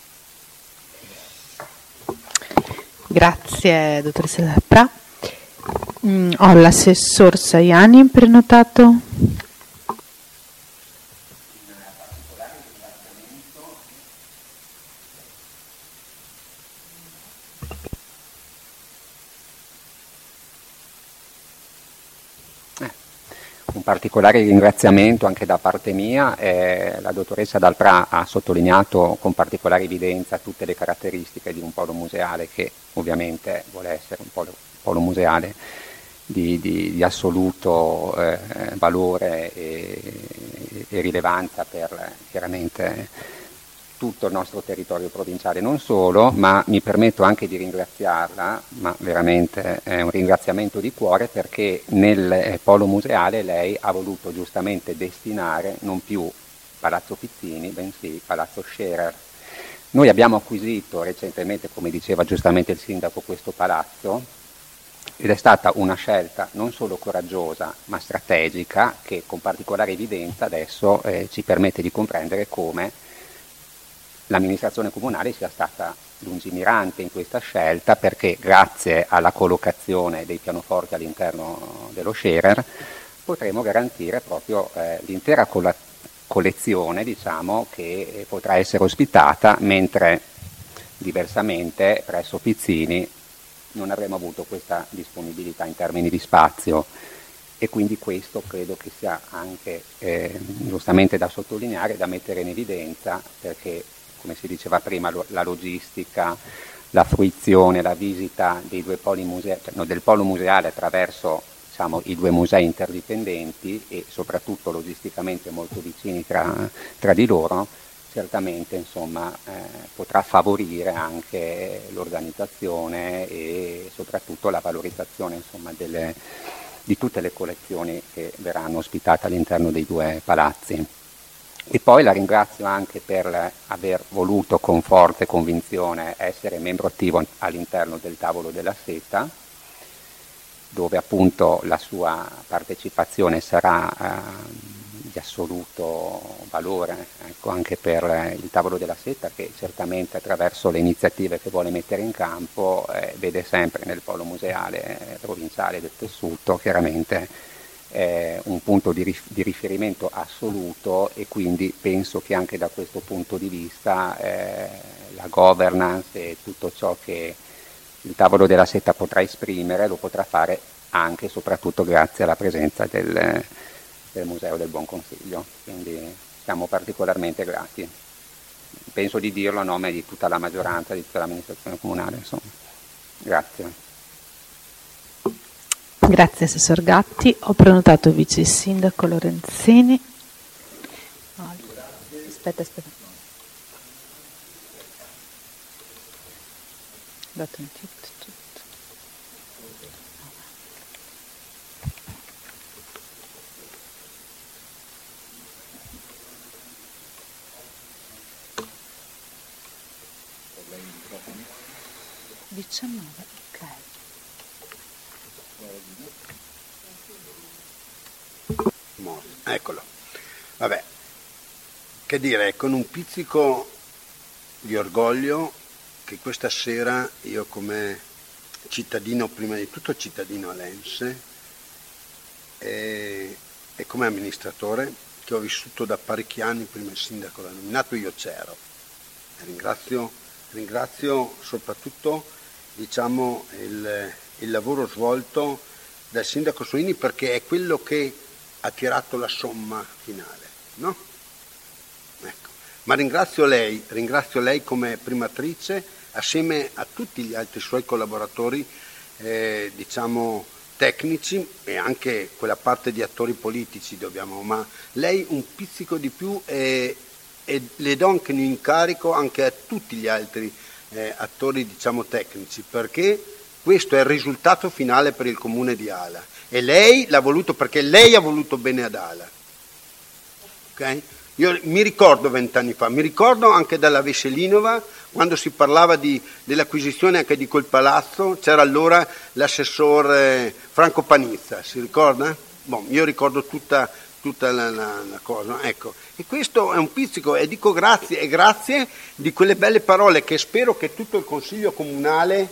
Grazie dottoressa Dapra. Ho l'assessor Sajani prenotato. Un particolare ringraziamento anche da parte mia, la dottoressa Dalprà ha sottolineato con particolare evidenza tutte le caratteristiche di un polo museale che ovviamente vuole essere un polo museale di assoluto valore e rilevanza per chiaramente tutto il nostro territorio provinciale, non solo, ma mi permetto anche di ringraziarla, ma veramente è un ringraziamento di cuore, perché nel polo museale lei ha voluto giustamente destinare non più Palazzo Pizzini, bensì Palazzo Scherer. Noi abbiamo acquisito recentemente, come diceva giustamente il sindaco, questo palazzo, ed è stata una scelta non solo coraggiosa ma strategica, che con particolare evidenza adesso ci permette di comprendere come l'amministrazione comunale sia stata lungimirante in questa scelta, perché grazie alla collocazione dei pianoforti all'interno dello Scherer potremo garantire proprio l'intera collezione, diciamo, che potrà essere ospitata, mentre diversamente presso Pizzini non avremo avuto questa disponibilità in termini di spazio, e quindi questo credo che sia anche giustamente da sottolineare, da mettere in evidenza, perché come si diceva prima la logistica, la fruizione, la visita dei due poli del polo museale attraverso, diciamo, i due musei interdipendenti e soprattutto logisticamente molto vicini tra di loro, certamente insomma, potrà favorire anche l'organizzazione e soprattutto la valorizzazione, insomma, di tutte le collezioni che verranno ospitate all'interno dei due palazzi. E poi la ringrazio anche per aver voluto con forte convinzione essere membro attivo all'interno del tavolo della seta, dove appunto la sua partecipazione sarà di assoluto valore, ecco, anche per il tavolo della seta, che certamente attraverso le iniziative che vuole mettere in campo vede sempre nel polo museale provinciale del tessuto chiaramente un punto di riferimento assoluto, e quindi penso che anche da questo punto di vista la governance e tutto ciò che il tavolo della seta potrà esprimere lo potrà fare anche e soprattutto grazie alla presenza del Museo del Buon Consiglio, quindi siamo particolarmente grati. Penso di dirlo a nome di tutta la maggioranza, di tutta l'amministrazione comunale, insomma. Grazie. Grazie Assessor Gatti. Ho prenotato il Vice Sindaco Lorenzini. Aspetta. Dato un tutto. ok. Eccolo. Vabbè, che dire, con un pizzico di orgoglio che questa sera io come cittadino, prima di tutto cittadino alense e come amministratore che ho vissuto da parecchi anni prima il sindaco l'ha nominato, io c'ero. Ringrazio soprattutto diciamo, il lavoro svolto dal sindaco Solini perché è quello che ha tirato la somma finale, no? Ecco. Ma ringrazio lei come primatrice assieme a tutti gli altri suoi collaboratori diciamo tecnici e anche quella parte di attori politici ma lei un pizzico di più e le do anche un incarico anche a tutti gli altri attori diciamo tecnici perché questo è il risultato finale per il comune di Ala e lei l'ha voluto perché lei ha voluto bene ad Ala. Okay? Io mi ricordo 20 anni fa, mi ricordo anche dalla Veselinova quando si parlava dell'acquisizione anche di quel palazzo, c'era allora l'assessore Franco Panizza, si ricorda? Io ricordo tutta la cosa, ecco. E questo è un pizzico e dico grazie di quelle belle parole che spero che tutto il Consiglio Comunale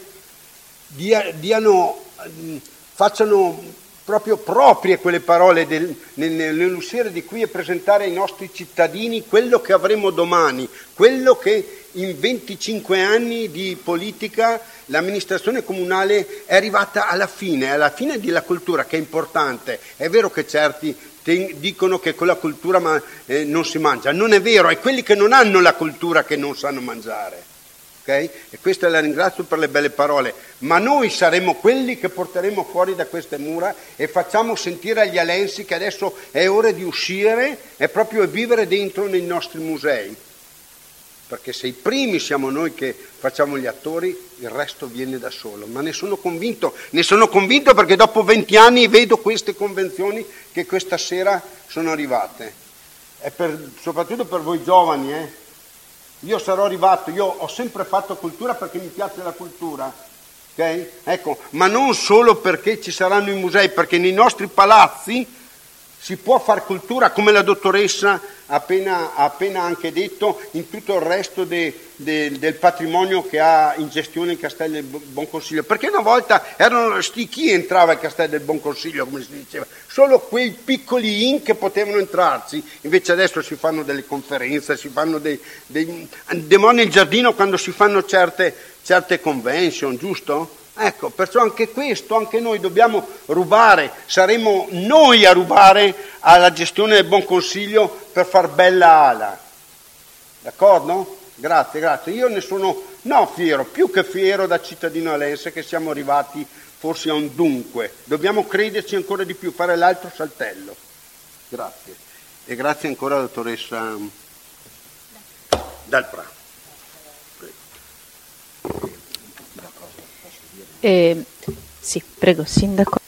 facciano proprio proprie quelle parole nell'uscire di qui e presentare ai nostri cittadini quello che avremo domani, quello che in 25 anni di politica l'amministrazione comunale è arrivata alla fine della cultura che è importante. È vero che certi dicono che con la cultura non si mangia, non è vero, è quelli che non hanno la cultura che non sanno mangiare. Okay? E questa la ringrazio per le belle parole, ma noi saremo quelli che porteremo fuori da queste mura e facciamo sentire agli alensi che adesso è ora di uscire e proprio vivere dentro nei nostri musei, perché se i primi siamo noi che facciamo gli attori, il resto viene da solo, ma ne sono convinto perché dopo 20 anni vedo queste convenzioni che questa sera sono arrivate, e soprattutto per voi giovani, Io sarò arrivato, io ho sempre fatto cultura perché mi piace la cultura, ok? Ecco, ma non solo perché ci saranno i musei, perché nei nostri palazzi si può fare cultura, come la dottoressa ha appena anche detto, in tutto il resto del patrimonio che ha in gestione il Castello del Buon Consiglio. Perché una volta erano chi entrava al Castello del Buon Consiglio, come si diceva? Solo quei piccoli in che potevano entrarci, invece adesso si fanno delle conferenze, si fanno andiamo nel giardino quando si fanno certe convention, giusto? Ecco, perciò anche questo, anche noi dobbiamo rubare, saremo noi a rubare alla gestione del Buon Consiglio per far bella Ala. D'accordo? Grazie. Io ne sono, fiero, più che fiero da cittadino alense che siamo arrivati forse a un dunque. Dobbiamo crederci ancora di più, fare l'altro saltello. Grazie. E grazie ancora alla dottoressa Dalprà. Sì, prego, Sindaco.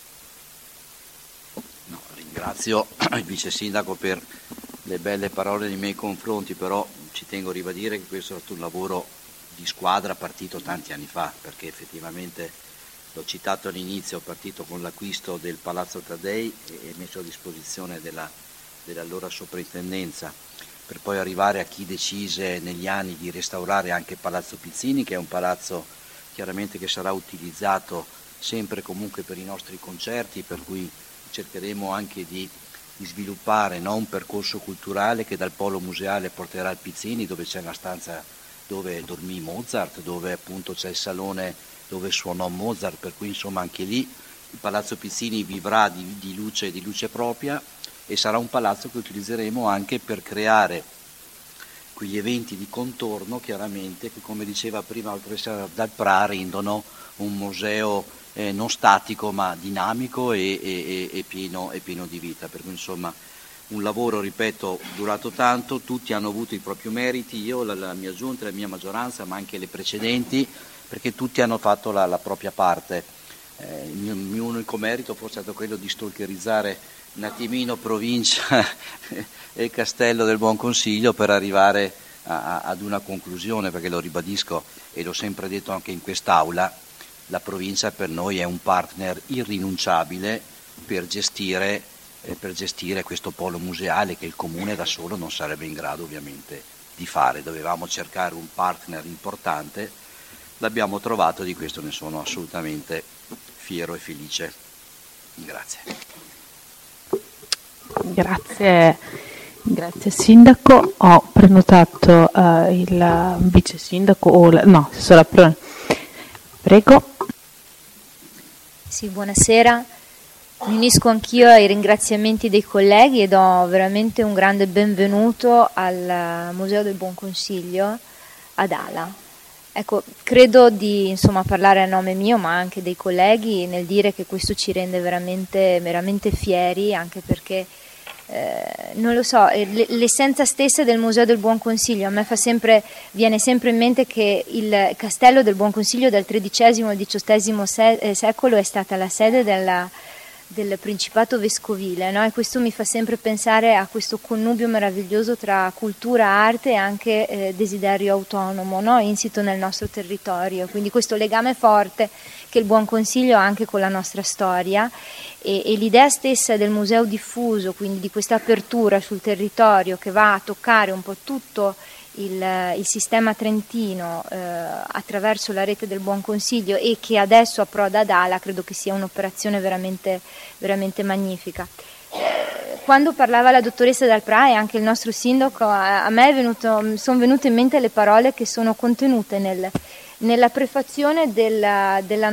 Ringrazio il Vice Sindaco per le belle parole nei miei confronti, però ci tengo a ribadire che questo è stato un lavoro di squadra partito tanti anni fa, perché effettivamente, l'ho citato all'inizio, è partito con l'acquisto del Palazzo Taddei e messo a disposizione dell'allora soprintendenza, per poi arrivare a chi decise negli anni di restaurare anche Palazzo Pizzini, che è un palazzo chiaramente che sarà utilizzato sempre e comunque per i nostri concerti, per cui cercheremo anche di sviluppare un percorso culturale che dal polo museale porterà al Pizzini, dove c'è una stanza dove dormì Mozart, dove appunto c'è il salone dove suonò Mozart, per cui insomma anche lì il Palazzo Pizzini vivrà di luce propria, e sarà un palazzo che utilizzeremo anche per creare quegli eventi di contorno, chiaramente, che come diceva prima la dottoressa Dalprà rendono un museo non statico ma dinamico e pieno di vita. Per cui insomma un lavoro, ripeto, durato tanto, tutti hanno avuto i propri meriti, io, la mia giunta, la mia maggioranza, ma anche le precedenti, perché tutti hanno fatto la propria parte. Il mio unico merito forse è stato quello di stalkerizzare un attimino provincia e Castello del Buon Consiglio per arrivare ad una conclusione, perché lo ribadisco e l'ho sempre detto anche in quest'Aula, la provincia per noi è un partner irrinunciabile per gestire questo polo museale che il Comune da solo non sarebbe in grado ovviamente di fare. Dovevamo cercare un partner importante, l'abbiamo trovato, di questo ne sono assolutamente fiero e felice. Grazie. Grazie Sindaco. Ho prenotato il Vice Sindaco, prego. Sì, buonasera. Mi unisco anch'io ai ringraziamenti dei colleghi e do veramente un grande benvenuto al Museo del Buon Consiglio ad Ala. Ecco, credo di parlare a nome mio, ma anche dei colleghi, nel dire che questo ci rende veramente, veramente fieri, anche perché non lo so, l'essenza stessa del Museo del Buon Consiglio, a me viene sempre in mente che il Castello del Buon Consiglio dal XIII al XVIII secolo è stata la sede del Principato Vescovile, no? E questo mi fa sempre pensare a questo connubio meraviglioso tra cultura, arte e anche desiderio autonomo, no? Insito nel nostro territorio, quindi questo legame forte che il Buon Consiglio ha anche con la nostra storia e l'idea stessa del museo diffuso, quindi di questa apertura sul territorio che va a toccare un po' tutto il sistema trentino attraverso la rete del Buon Consiglio e che adesso approda ad Ala, credo che sia un'operazione veramente, veramente magnifica. Quando parlava la dottoressa Dalprà e anche il nostro sindaco, a me sono venute in mente le parole che sono contenute nella prefazione del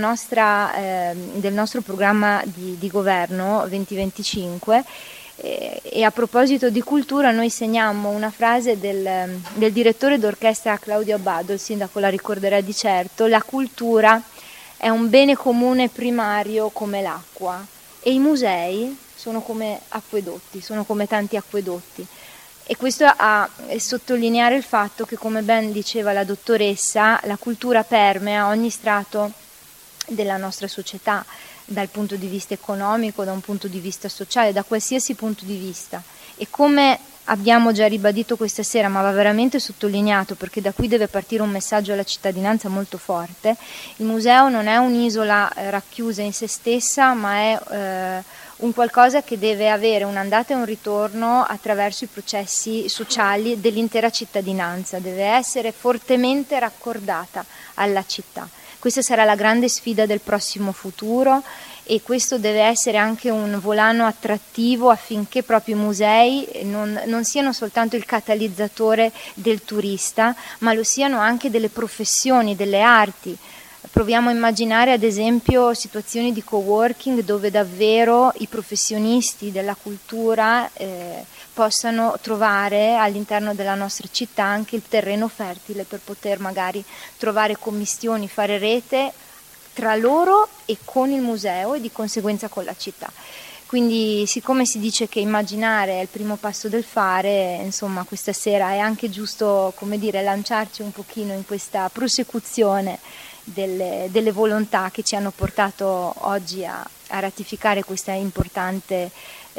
nostro programma di governo 2025. E a proposito di cultura noi segniamo una frase del direttore d'orchestra Claudio Abbado, il sindaco la ricorderà di certo: la cultura è un bene comune primario come l'acqua e i musei sono come acquedotti, sono come tanti acquedotti. E questo a sottolineare il fatto che, come ben diceva la dottoressa, la cultura permea ogni strato della nostra società, dal punto di vista economico, da un punto di vista sociale, da qualsiasi punto di vista. E come abbiamo già ribadito questa sera, ma va veramente sottolineato perché da qui deve partire un messaggio alla cittadinanza molto forte, il museo non è un'isola racchiusa in se stessa, ma è un qualcosa che deve avere un'andata e un ritorno attraverso i processi sociali dell'intera cittadinanza, deve essere fortemente raccordata alla città. Questa sarà la grande sfida del prossimo futuro e questo deve essere anche un volano attrattivo affinché proprio i musei non siano soltanto il catalizzatore del turista, ma lo siano anche delle professioni, delle arti. Proviamo a immaginare ad esempio situazioni di coworking dove davvero i professionisti della cultura possano trovare all'interno della nostra città anche il terreno fertile per poter magari trovare commissioni, fare rete tra loro e con il museo e di conseguenza con la città. Quindi, siccome si dice che immaginare è il primo passo del fare, insomma questa sera è anche giusto, come dire, lanciarci un pochino in questa prosecuzione delle volontà che ci hanno portato oggi a ratificare questo importante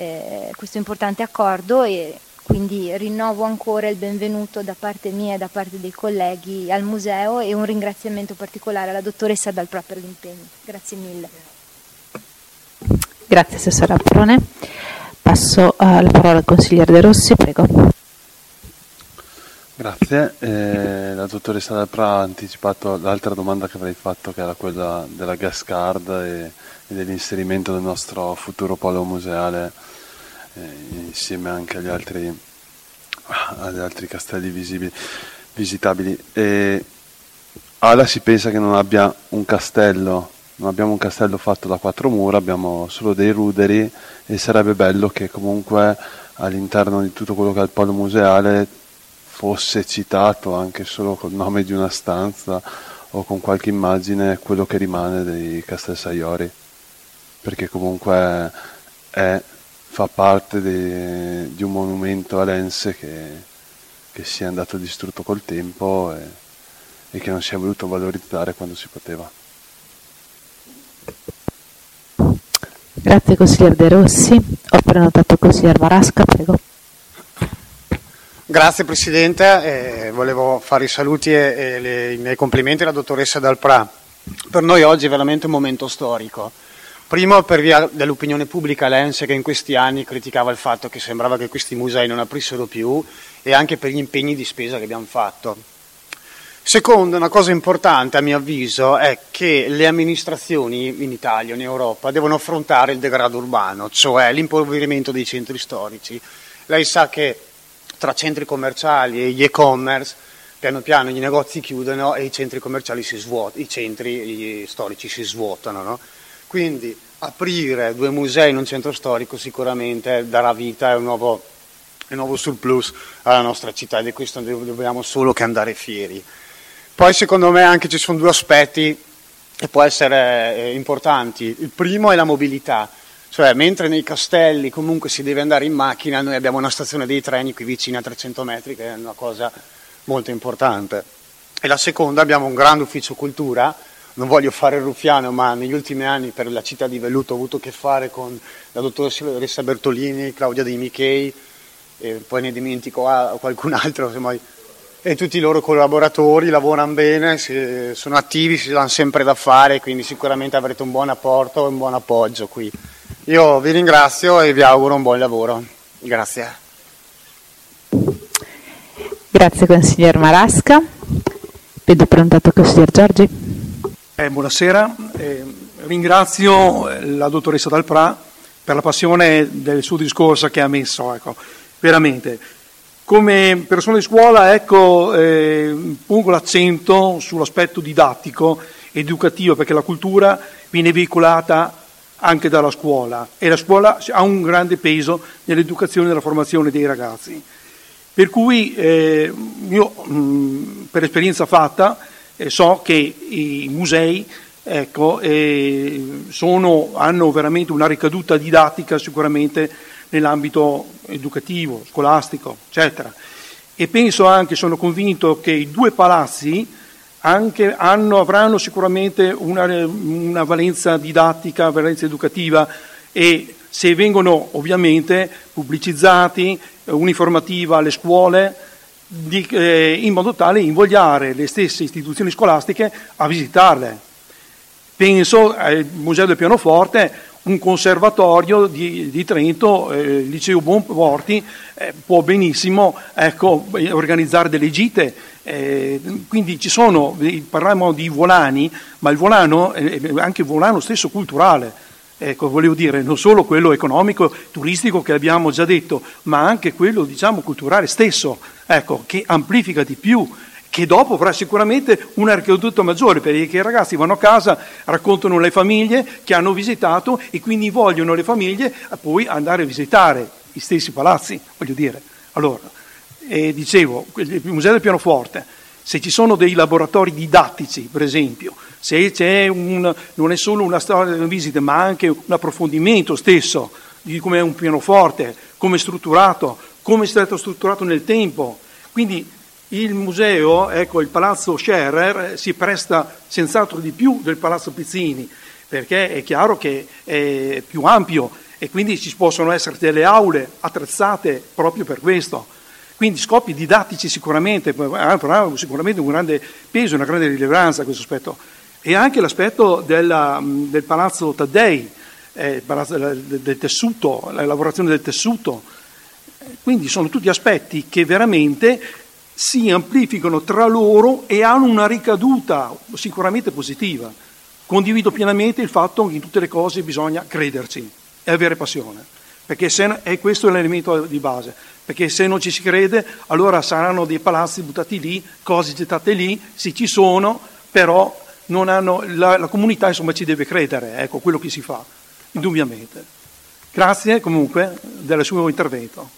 accordo, e quindi rinnovo ancora il benvenuto da parte mia e da parte dei colleghi al museo e un ringraziamento particolare alla dottoressa Dalprà per l'impegno. Grazie mille. Grazie Assessore Aprone. Passo la parola al consigliere De Rossi, prego. Grazie, la dottoressa Dalprà ha anticipato l'altra domanda che avrei fatto, che era quella della gas card e dell'inserimento del nostro futuro polo museale insieme anche agli altri castelli visibili. visitabili. E Ala si pensa che non abbia un castello, non abbiamo un castello fatto da 4 mura, abbiamo solo dei ruderi, e sarebbe bello che comunque all'interno di tutto quello che è il polo museale fosse citato anche solo col nome di una stanza o con qualche immagine quello che rimane dei Castelsaiori, perché comunque fa parte di un monumento alense che si è andato distrutto col tempo e che non si è voluto valorizzare quando si poteva. Grazie consigliere De Rossi. Ho prenotato il consigliere Marasca, prego. Grazie Presidente, volevo fare i saluti e i miei complimenti alla dottoressa Dalprà. Per noi oggi è veramente un momento storico. Primo per via dell'opinione pubblica alense, che in questi anni criticava il fatto che sembrava che questi musei non aprissero più, e anche per gli impegni di spesa che abbiamo fatto. Secondo, una cosa importante a mio avviso è che le amministrazioni in Italia, in Europa, devono affrontare il degrado urbano, cioè l'impoverimento dei centri storici. Lei sa che tra centri commerciali e gli e-commerce, piano piano i negozi chiudono e i centri commerciali si svuotano, i centri storici si svuotano, no? Quindi aprire 2 musei in un centro storico sicuramente darà vita a un nuovo surplus alla nostra città, e di questo dobbiamo solo che andare fieri. Poi secondo me anche ci sono 2 aspetti che può essere importanti. Il primo è la mobilità, cioè mentre nei castelli comunque si deve andare in macchina, noi abbiamo una stazione dei treni qui vicina a 300 metri, che è una cosa molto importante. E la seconda, abbiamo un grande ufficio cultura. Non voglio fare il ruffiano, ma negli ultimi anni per la città di Velluto ho avuto a che fare con la dottoressa Bertolini, Claudia De Michei, e poi ne dimentico qualcun altro, insomma, e tutti i loro collaboratori lavorano bene, sono attivi, si danno sempre da fare, quindi sicuramente avrete un buon apporto e un buon appoggio qui. Io vi ringrazio e vi auguro un buon lavoro. Grazie. Grazie consigliere Marasca. Vedo prontato il consigliere Giorgi. Buonasera, ringrazio la dottoressa Dalprà per la passione del suo discorso che ha messo, veramente. Come persona di scuola, pongo l'accento sull'aspetto didattico, educativo, perché la cultura viene veicolata anche dalla scuola, e la scuola ha un grande peso nell'educazione e nella formazione dei ragazzi. Per cui io, per esperienza fatta, so che i musei hanno veramente una ricaduta didattica sicuramente nell'ambito educativo, scolastico, eccetera. E penso anche, sono convinto che i 2 palazzi avranno sicuramente una valenza didattica, valenza educativa, e se vengono ovviamente pubblicizzati, un'informativa alle scuole, in modo tale da invogliare le stesse istituzioni scolastiche a visitarle. Penso al Museo del Pianoforte, un conservatorio di Trento, il Liceo Bonporti, può benissimo organizzare delle gite, quindi ci sono, parliamo di volani, ma il volano è anche il volano stesso culturale. Volevo dire, non solo quello economico, turistico che abbiamo già detto, ma anche quello, culturale stesso, che amplifica di più, che dopo avrà sicuramente una ricaduta maggiore, perché i ragazzi vanno a casa, raccontano le famiglie che hanno visitato, e quindi vogliono le famiglie a poi andare a visitare i stessi palazzi, voglio dire. Allora, dicevo, il Museo del Pianoforte, se ci sono dei laboratori didattici, per esempio, se c'è non è solo una storia delle visite, ma anche un approfondimento stesso di come è un pianoforte, come è strutturato, come è stato strutturato nel tempo. Quindi il museo, il Palazzo Scherrer, si presta senz'altro di più del Palazzo Pizzini, perché è chiaro che è più ampio e quindi ci possono essere delle aule attrezzate proprio per questo. Quindi scopi didattici sicuramente, avrà sicuramente un grande peso, una grande rilevanza questo aspetto. E anche l'aspetto del Palazzo Taddei, del tessuto, la lavorazione del tessuto. Quindi sono tutti aspetti che veramente si amplificano tra loro e hanno una ricaduta sicuramente positiva. Condivido pienamente il fatto che in tutte le cose bisogna crederci e avere passione. perché è questo l'elemento di base, perché se non ci si crede allora saranno dei palazzi buttati lì, cose gettate lì, sì ci sono, però non hanno, la comunità insomma ci deve credere, ecco quello che si fa, indubbiamente. Grazie comunque del suo intervento.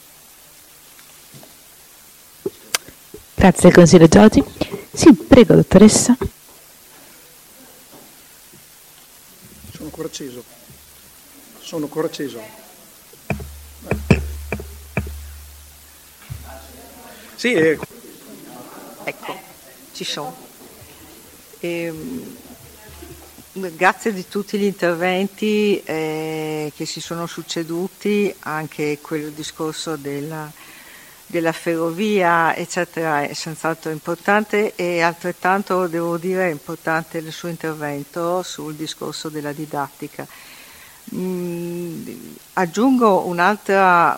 Grazie al consigliere Giorgi. Sì, prego dottoressa. Sono ancora acceso. Sì, ecco, ci sono. Grazie di tutti gli interventi che si sono succeduti, anche quel discorso della ferrovia, eccetera, è senz'altro importante, e altrettanto devo dire è importante il suo intervento sul discorso della didattica. Aggiungo un'altra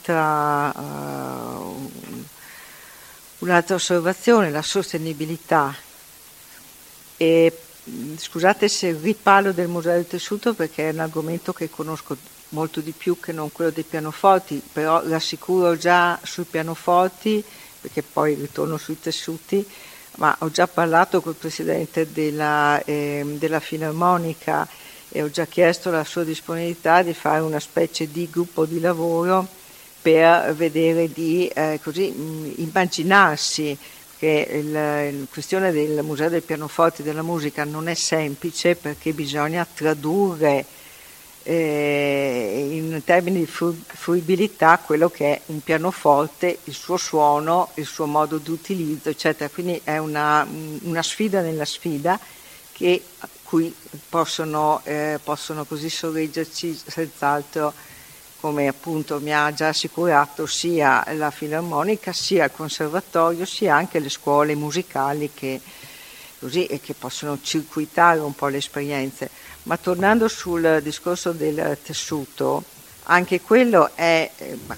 osservazione, la sostenibilità. E scusate se riparlo del Museo del Tessuto perché è un argomento che conosco molto di più che non quello dei pianoforti, però rassicuro già sui pianoforti, perché poi ritorno sui tessuti, ma ho già parlato col presidente della Filarmonica e ho già chiesto la sua disponibilità di fare una specie di gruppo di lavoro per vedere di immaginarsi che la questione del Museo del Pianoforte e della Musica non è semplice, perché bisogna tradurre in termini di fruibilità quello che è un pianoforte, il suo suono, il suo modo di utilizzo, eccetera. Quindi è una sfida nella sfida che cui possono così sorreggerci senz'altro, come appunto mi ha già assicurato sia la Filarmonica, sia il Conservatorio, sia anche le scuole musicali che possono circuitare un po' le esperienze. Ma tornando sul discorso del tessuto, anche quello è,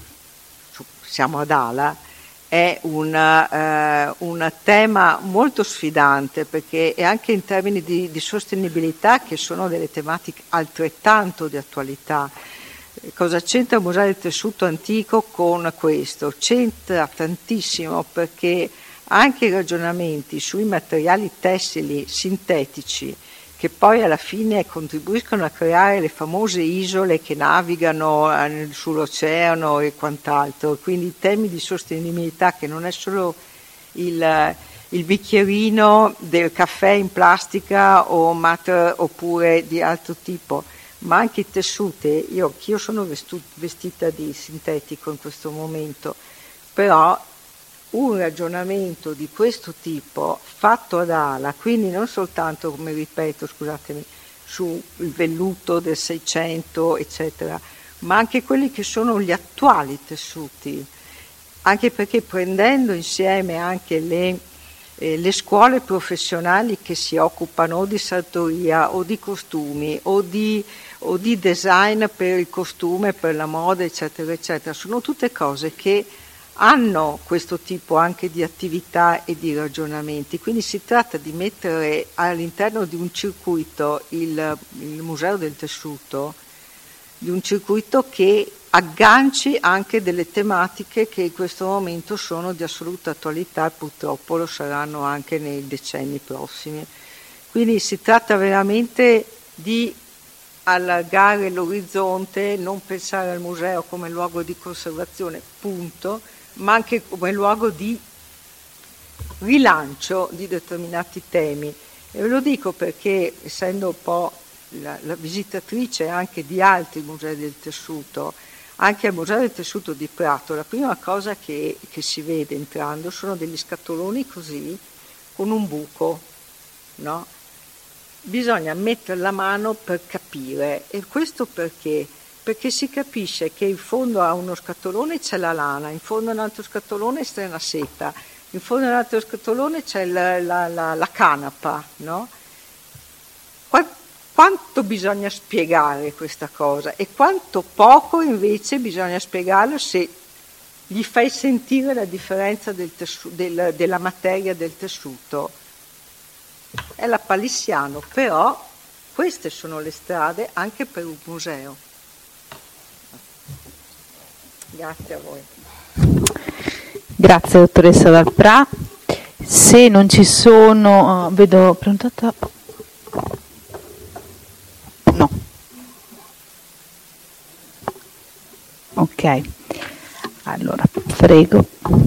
siamo ad Ala, è un tema molto sfidante, perché è anche in termini di sostenibilità, che sono delle tematiche altrettanto di attualità. Cosa c'entra il Museo del Tessuto Antico con questo? C'entra tantissimo, perché anche i ragionamenti sui materiali tessili sintetici, che poi alla fine contribuiscono a creare le famose isole che navigano sull'oceano e quant'altro, quindi i temi di sostenibilità, che non è solo il bicchierino del caffè in plastica oppure di altro tipo, ma anche i tessuti. Io sono vestita di sintetico in questo momento, però un ragionamento di questo tipo fatto ad Ala, quindi non soltanto, come ripeto, scusatemi, sul velluto del 600 eccetera, ma anche quelli che sono gli attuali tessuti, anche perché prendendo insieme anche le scuole professionali che si occupano o di sartoria o di costumi o di design per il costume, per la moda, eccetera eccetera, sono tutte cose che hanno questo tipo anche di attività e di ragionamenti. Quindi si tratta di mettere all'interno di un circuito il Museo del Tessuto, di un circuito che agganci anche delle tematiche che in questo momento sono di assoluta attualità e purtroppo lo saranno anche nei decenni prossimi. Quindi si tratta veramente di allargare l'orizzonte, non pensare al museo come luogo di conservazione, punto, ma anche come luogo di rilancio di determinati temi. E ve lo dico perché, essendo un po' la visitatrice anche di altri musei del tessuto, anche al Museo del Tessuto di Prato, la prima cosa che si vede entrando sono degli scatoloni così, con un buco, no? Bisogna mettere la mano per capire, e questo perché? Perché si capisce che in fondo a uno scatolone c'è la lana, in fondo a un altro scatolone c'è la seta, in fondo a un altro scatolone c'è la canapa, no? Quanto bisogna spiegare questa cosa e quanto poco invece bisogna spiegarlo se gli fai sentire la differenza della materia del tessuto. È lapalissiano, però queste sono le strade anche per un museo. Grazie a voi. Grazie dottoressa Dalprà. Se non ci sono, vedo prenotata. No. Ok. Allora, prego.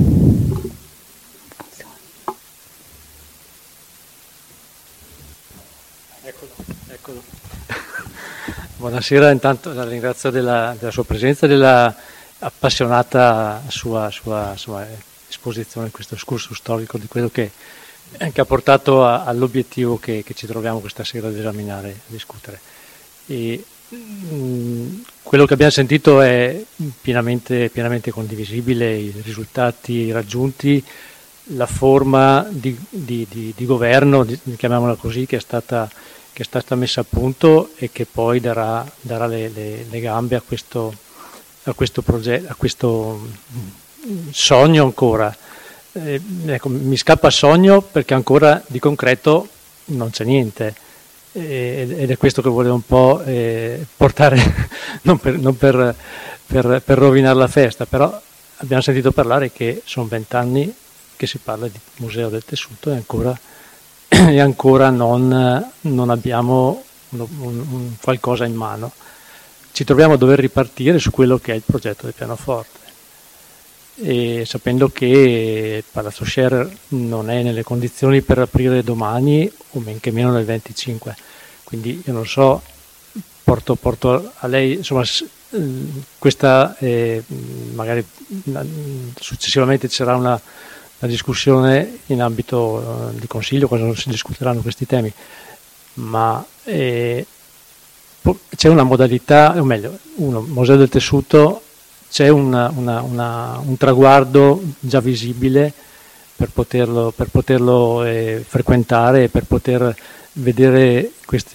Eccolo. Buonasera, intanto la ringrazio della sua presenza e della appassionata sua esposizione, questo escurso storico di quello che ha portato all'obiettivo che ci troviamo questa sera ad esaminare e discutere. E, quello che abbiamo sentito è pienamente condivisibile, i risultati raggiunti, la forma di governo, chiamiamola così, che è stata messa a punto e che poi darà le gambe a questo progetto, a questo sogno ancora. Ecco, mi scappa sogno perché ancora di concreto non c'è niente, ed è questo che volevo un po' portare, non per rovinare la festa, però abbiamo sentito parlare che sono 20 anni che si parla di Museo del Tessuto e ancora non abbiamo un qualcosa in mano. Ci troviamo a dover ripartire su quello che è il progetto del pianoforte, e sapendo che Palazzo Scher non è nelle condizioni per aprire domani o men che meno nel 25, quindi io non so, porto a lei insomma questa magari successivamente ci sarà una discussione in ambito di consiglio quando si discuteranno questi temi, ma c'è una modalità, o meglio, Museo del Tessuto, c'è un traguardo già visibile per poterlo frequentare e per poter vedere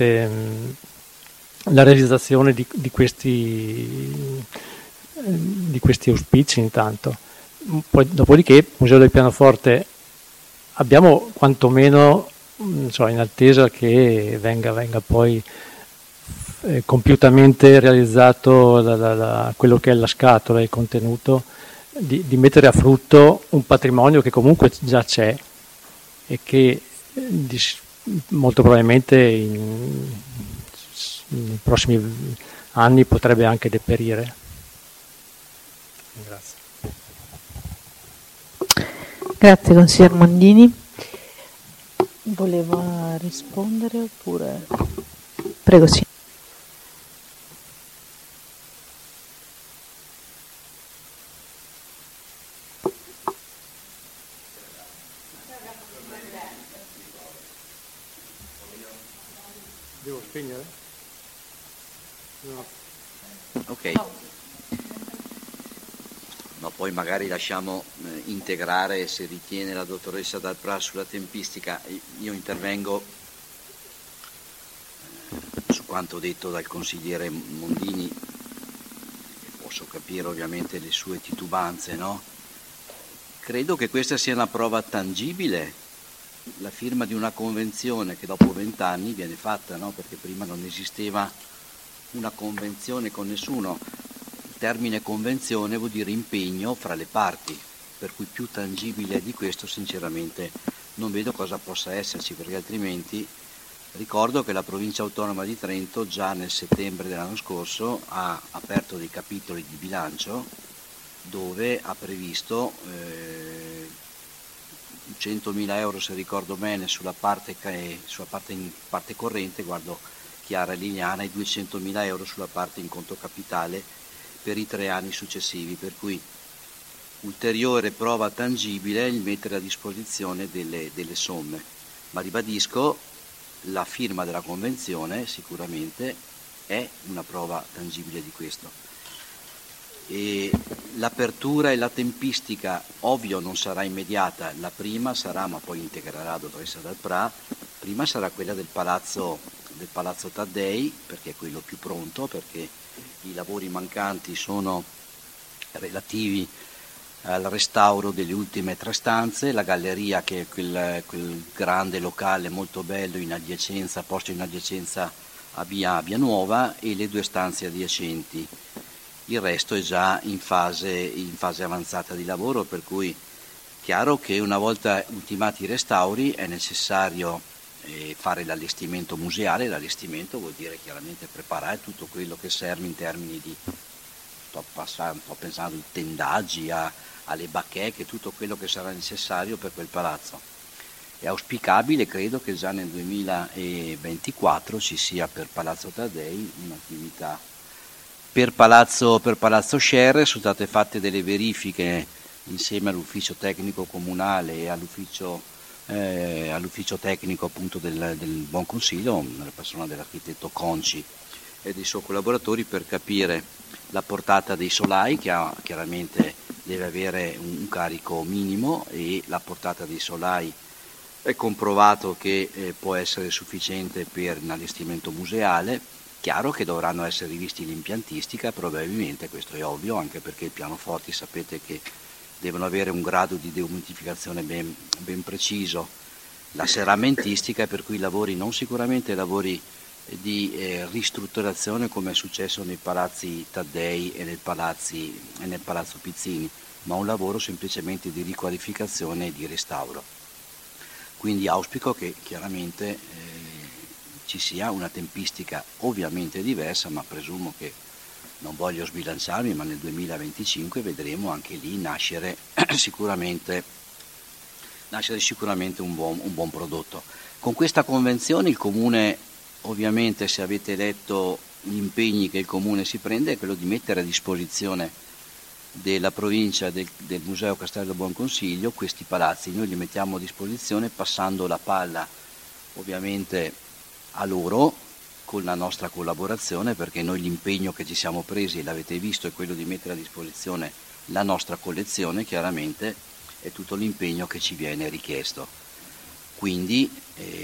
la realizzazione di questi auspici intanto. Poi, dopodiché, Museo del Pianoforte abbiamo quantomeno, in attesa che venga poi compiutamente realizzato quello che è la scatola e il contenuto, di mettere a frutto un patrimonio che comunque già c'è e che molto probabilmente nei prossimi anni potrebbe anche deperire. Grazie. Grazie consigliere Mondini. Voleva rispondere oppure? Prego, sì. Devo spegnere? No. Ok. No, poi magari lasciamo integrare, se ritiene, la dottoressa Dalprà sulla tempistica. Io intervengo su quanto detto dal consigliere Mondini. Posso capire ovviamente le sue titubanze, no? Credo che questa sia una prova tangibile, la firma di una convenzione che dopo 20 anni viene fatta, no? Perché prima non esisteva una convenzione con nessuno. Il termine convenzione vuol dire impegno fra le parti, per cui più tangibile di questo sinceramente non vedo cosa possa esserci, perché altrimenti ricordo che la provincia autonoma di Trento già nel settembre dell'anno scorso ha aperto dei capitoli di bilancio dove ha previsto 100.000 euro, se ricordo bene, sulla parte corrente, guardo Chiara e Liliana, e 200.000 euro sulla parte in conto capitale per i 3 anni successivi, per cui ulteriore prova tangibile il mettere a disposizione delle somme. Ma ribadisco, la firma della convenzione sicuramente è una prova tangibile di questo. E l'apertura e la tempistica ovvio non sarà immediata, la prima sarà, ma poi integrerà la dottoressa Dalprà, prima sarà quella del palazzo Taddei, perché è quello più pronto, perché i lavori mancanti sono relativi al restauro delle ultime 3 stanze, la galleria, che è quel grande locale molto bello in adiacenza, posto in adiacenza a Via Nuova, e le 2 stanze adiacenti. il resto è già in fase avanzata di lavoro, per cui chiaro che una volta ultimati i restauri è necessario fare l'allestimento museale. L'allestimento vuol dire chiaramente preparare tutto quello che serve in termini di, sto pensando ai tendaggi, alle bacheche, tutto quello che sarà necessario per quel palazzo. È auspicabile, credo, che già nel 2024 ci sia per Palazzo Taddei un'attività. Per Palazzo Scerre sono state fatte delle verifiche insieme all'ufficio tecnico comunale e all'ufficio tecnico appunto del Buon Consiglio, nella persona dell'architetto Conci e dei suoi collaboratori, per capire la portata dei solai, che chiaramente deve avere un carico minimo, e la portata dei solai è comprovato che può essere sufficiente per un allestimento museale. Chiaro che dovranno essere rivisti l'impiantistica, probabilmente, questo è ovvio, anche perché i pianoforti sapete che devono avere un grado di dehumidificazione ben preciso, la serramentistica, per cui lavori non sicuramente lavori di ristrutturazione come è successo nei palazzi Taddei e nel palazzo Pizzini, ma un lavoro semplicemente di riqualificazione e di restauro. Quindi auspico che chiaramente ci sia una tempistica ovviamente diversa, ma presumo che, non voglio sbilanciarmi, ma nel 2025 vedremo anche lì nascere sicuramente un buon prodotto. Con questa convenzione il Comune, ovviamente, se avete letto gli impegni che il Comune si prende, è quello di mettere a disposizione della provincia del Museo Castello Buon Consiglio questi palazzi. Noi li mettiamo a disposizione passando la palla ovviamente a loro con la nostra collaborazione, perché noi l'impegno che ci siamo presi, e l'avete visto, è quello di mettere a disposizione la nostra collezione. Chiaramente è tutto l'impegno che ci viene richiesto. Quindi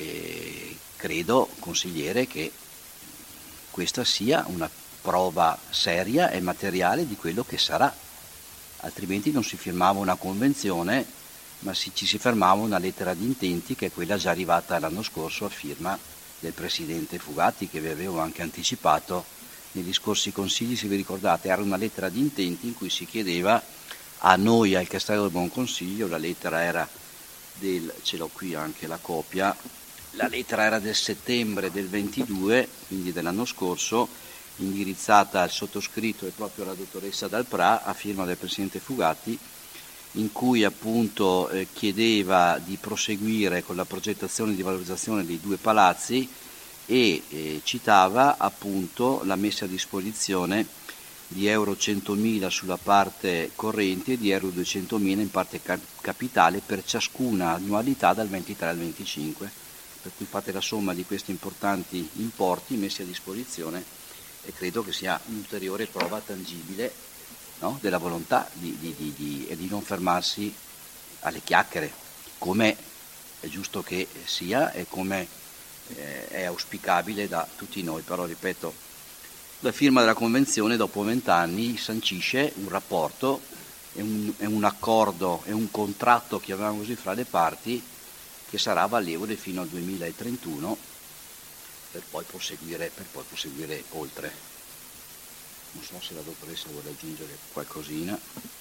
credo, consigliere, che questa sia una prova seria e materiale di quello che sarà, altrimenti non si firmava una convenzione, ma ci si fermava una lettera di intenti, che è quella già arrivata l'anno scorso a firma del Presidente Fugatti, che vi avevo anche anticipato negli scorsi consigli, se vi ricordate. Era una lettera di intenti in cui si chiedeva a noi, al Castello del Buon Consiglio, la lettera era ce l'ho qui anche la copia, la lettera era del settembre del 22, quindi dell'anno scorso, indirizzata al sottoscritto e proprio alla dottoressa Dalprà, a firma del Presidente Fugatti, in cui appunto chiedeva di proseguire con la progettazione di valorizzazione dei due palazzi e citava appunto la messa a disposizione di euro 100.000 sulla parte corrente e di euro 200.000 in parte capitale per ciascuna annualità dal 23 al 25, per cui fate la somma di questi importanti importi messi a disposizione, e credo che sia un'ulteriore prova tangibile, no? Della volontà di non fermarsi alle chiacchiere, come è giusto che sia e come è auspicabile da tutti noi. Però ripeto, la firma della convenzione dopo 20 anni sancisce un rapporto, è un accordo, è un contratto, chiamiamolo così, fra le parti, che sarà valevole fino al 2031 per poi proseguire oltre. Non so se la dottoressa vuole aggiungere qualcosina.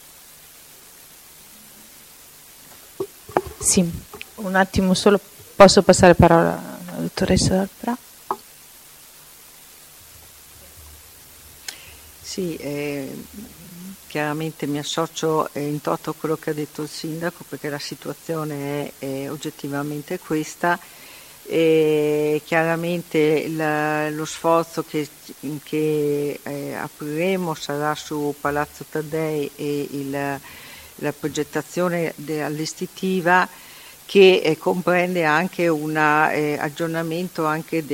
Sì, un attimo solo, posso passare la parola alla dottoressa Dalprà? Sì, chiaramente mi associo in toto a quello che ha detto il sindaco, perché la situazione è oggettivamente questa. E chiaramente lo sforzo che apriremo sarà su Palazzo Taddei e la progettazione allestitiva, che comprende anche un aggiornamento anche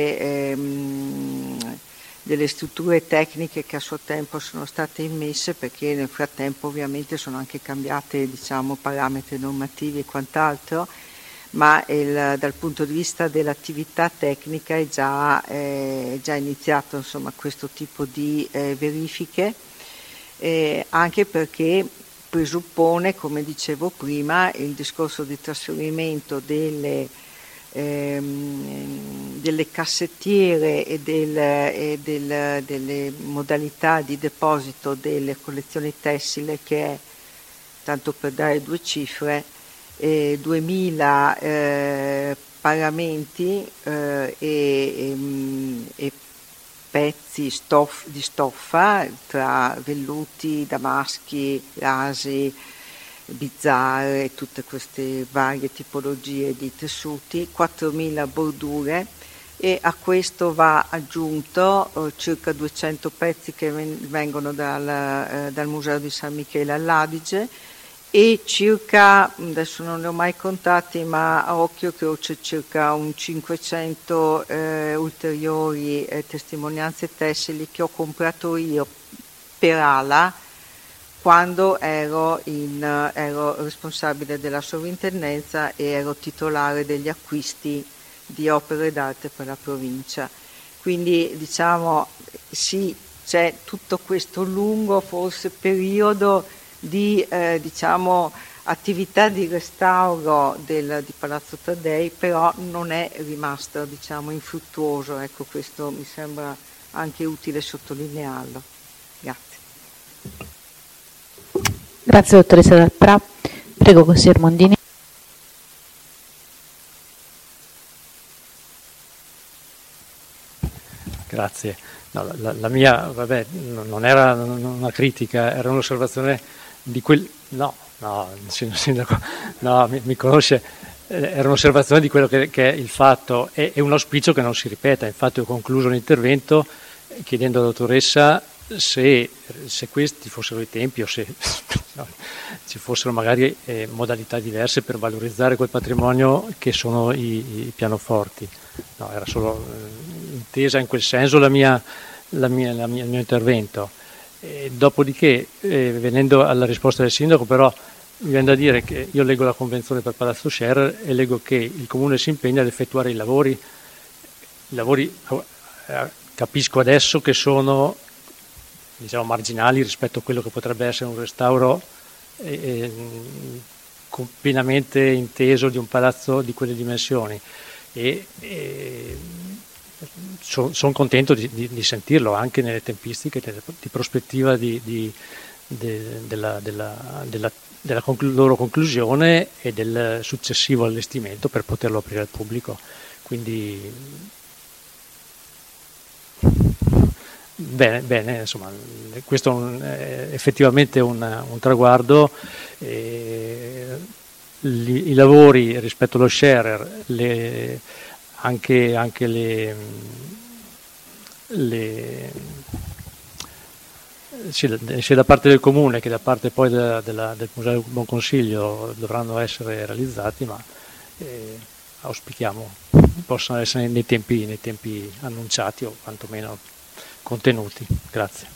delle strutture tecniche che a suo tempo sono state immesse, perché nel frattempo ovviamente sono anche cambiate, diciamo, parametri normativi e quant'altro, ma dal punto di vista dell'attività tecnica è già iniziato, insomma, questo tipo di verifiche, anche perché presuppone, come dicevo prima, il discorso di trasferimento delle delle cassettiere e delle modalità di deposito delle collezioni tessile, che è, tanto per dare due cifre, 2000 paramenti e pezzi di stoffa tra velluti, damaschi, rasi, bizzarre e tutte queste varie tipologie di tessuti, 4.000 bordure, e a questo va aggiunto circa 200 pezzi che vengono dal Museo di San Michele all'Adige, e circa, adesso non li ho mai contati, ma a occhio che c'è circa un 500 ulteriori testimonianze tessili che ho comprato io per ALA quando ero responsabile della sovrintendenza e ero titolare degli acquisti di opere d'arte per la provincia. Quindi diciamo sì, c'è tutto questo lungo forse periodo di attività di restauro di Palazzo Taddei, però non è rimasto infruttuoso. Ecco, questo mi sembra anche utile sottolinearlo. Grazie. Grazie dottoressa Dalprà. Prego consigliere Mondini. Grazie. No, la mia, vabbè, non era una critica, era un'osservazione di quel... No, sindaco, no, mi conosce, era un'osservazione di quello che è il fatto, è un auspicio che non si ripeta. Infatti ho concluso l'intervento chiedendo alla dottoressa se questi fossero i tempi o se ci fossero magari modalità diverse per valorizzare quel patrimonio che sono i pianoforti. No, era solo intesa in quel senso il mio intervento. Dopodiché, venendo alla risposta del sindaco, però mi viene da dire che io leggo la convenzione per Palazzo Scherrer e leggo che il Comune si impegna ad effettuare i lavori capisco adesso che sono marginali rispetto a quello che potrebbe essere un restauro pienamente inteso di un palazzo di quelle dimensioni, e sono contento di sentirlo anche nelle tempistiche di prospettiva della loro conclusione e del successivo allestimento per poterlo aprire al pubblico. Quindi bene, insomma, questo è effettivamente un traguardo. I lavori rispetto allo Scherrer, anche sia da parte del Comune che da parte poi del Museo del Buon Consiglio dovranno essere realizzati, ma auspichiamo possano essere nei tempi annunciati o quantomeno contenuti. Grazie.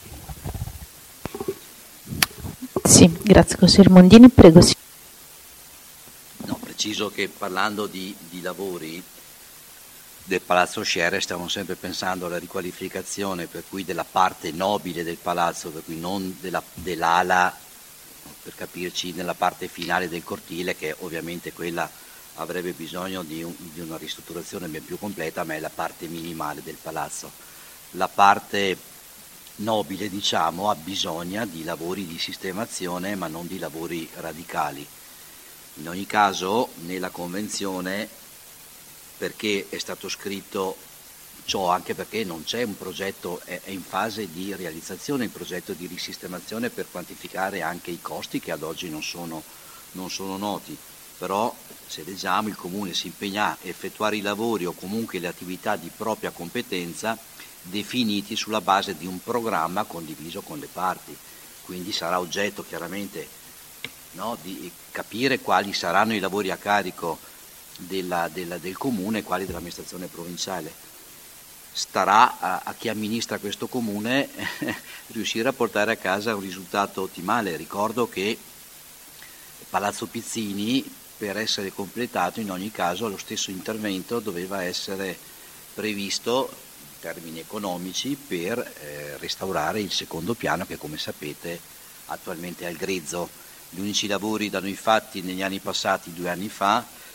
Sì, grazie consigliere Mondini, prego. No, preciso che parlando di lavori del Palazzo Scherrer stiamo sempre pensando alla riqualificazione, per cui della parte nobile del palazzo, per cui non dell'ala, per capirci, nella parte finale del cortile, che ovviamente quella avrebbe bisogno di una ristrutturazione ben più completa, ma è la parte minimale del palazzo. La parte nobile, diciamo, ha bisogno di lavori di sistemazione, ma non di lavori radicali. In ogni caso, nella convenzione, perché è stato scritto ciò? Anche perché non c'è un progetto, è in fase di realizzazione il progetto di risistemazione, per quantificare anche i costi che ad oggi non sono noti. Però se leggiamo, il Comune si impegna a effettuare i lavori o comunque le attività di propria competenza definiti sulla base di un programma condiviso con le parti. Quindi sarà oggetto chiaramente, no, di capire quali saranno i lavori a carico del Comune e quali dell'amministrazione provinciale. Starà a chi amministra questo Comune riuscire a portare a casa un risultato ottimale. Ricordo che Palazzo Pizzini, per essere completato, in ogni caso lo stesso intervento doveva essere previsto in termini economici per restaurare il secondo piano, che come sapete attualmente è al grezzo. Gli unici lavori da noi fatti negli anni passati, 2 anni fa,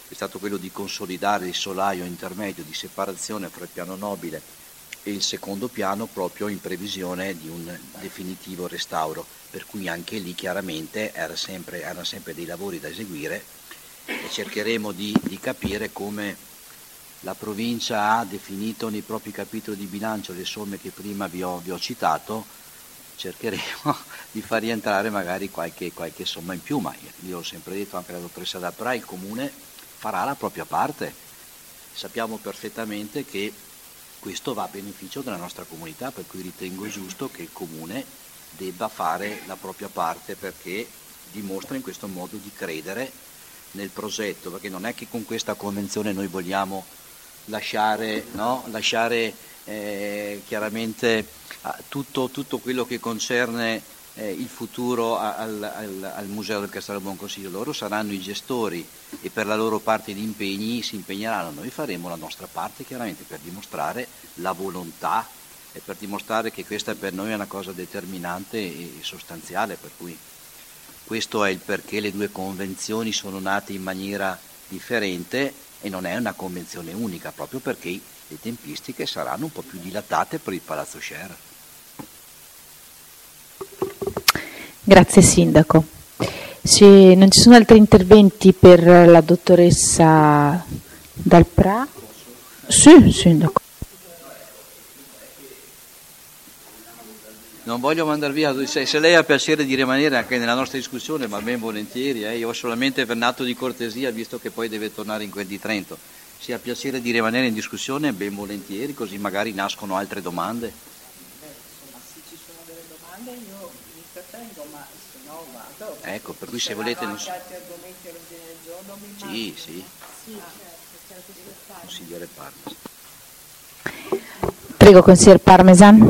è stato quello di consolidare il solaio intermedio di separazione fra il piano nobile e il secondo piano, proprio in previsione di un definitivo restauro, per cui anche lì chiaramente erano sempre dei lavori da eseguire, e cercheremo di capire come la provincia ha definito nei propri capitoli di bilancio le somme che prima vi ho citato. Cercheremo di far rientrare magari qualche somma in più, ma io ho sempre detto anche alla dottoressa D'Alprà, il Comune farà la propria parte. Sappiamo perfettamente che questo va a beneficio della nostra comunità, per cui ritengo giusto che il Comune debba fare la propria parte, perché dimostra in questo modo di credere nel progetto, perché non è che con questa convenzione noi vogliamo lasciare chiaramente tutto quello che concerne il futuro al Museo del Castello del Buon Consiglio. Loro saranno i gestori e per la loro parte di impegni si impegneranno. Noi faremo la nostra parte chiaramente per dimostrare la volontà e per dimostrare che questa per noi è una cosa determinante e sostanziale, per cui questo è il perché le due convenzioni sono nate in maniera differente e non è una convenzione unica, proprio perché le tempistiche saranno un po' più dilatate per il Palazzo Scher. Grazie Sindaco. Se non ci sono altri interventi per la dottoressa D'Alprà? Sì, Sindaco. Non voglio mandare via, se lei ha piacere di rimanere anche nella nostra discussione, ma ben volentieri, io ho solamente per un atto di cortesia, visto che poi deve tornare in quel di Trento. Se ha piacere di rimanere in discussione, ben volentieri, così magari nascono altre domande. Se ci sono delle domande io mi trattengo, ma se no vado. Ecco, per cui se volete... Anche altri argomenti all'ordine del giorno mi Sì, sì. Consigliere Parmesan. Prego, consigliere Parmesan.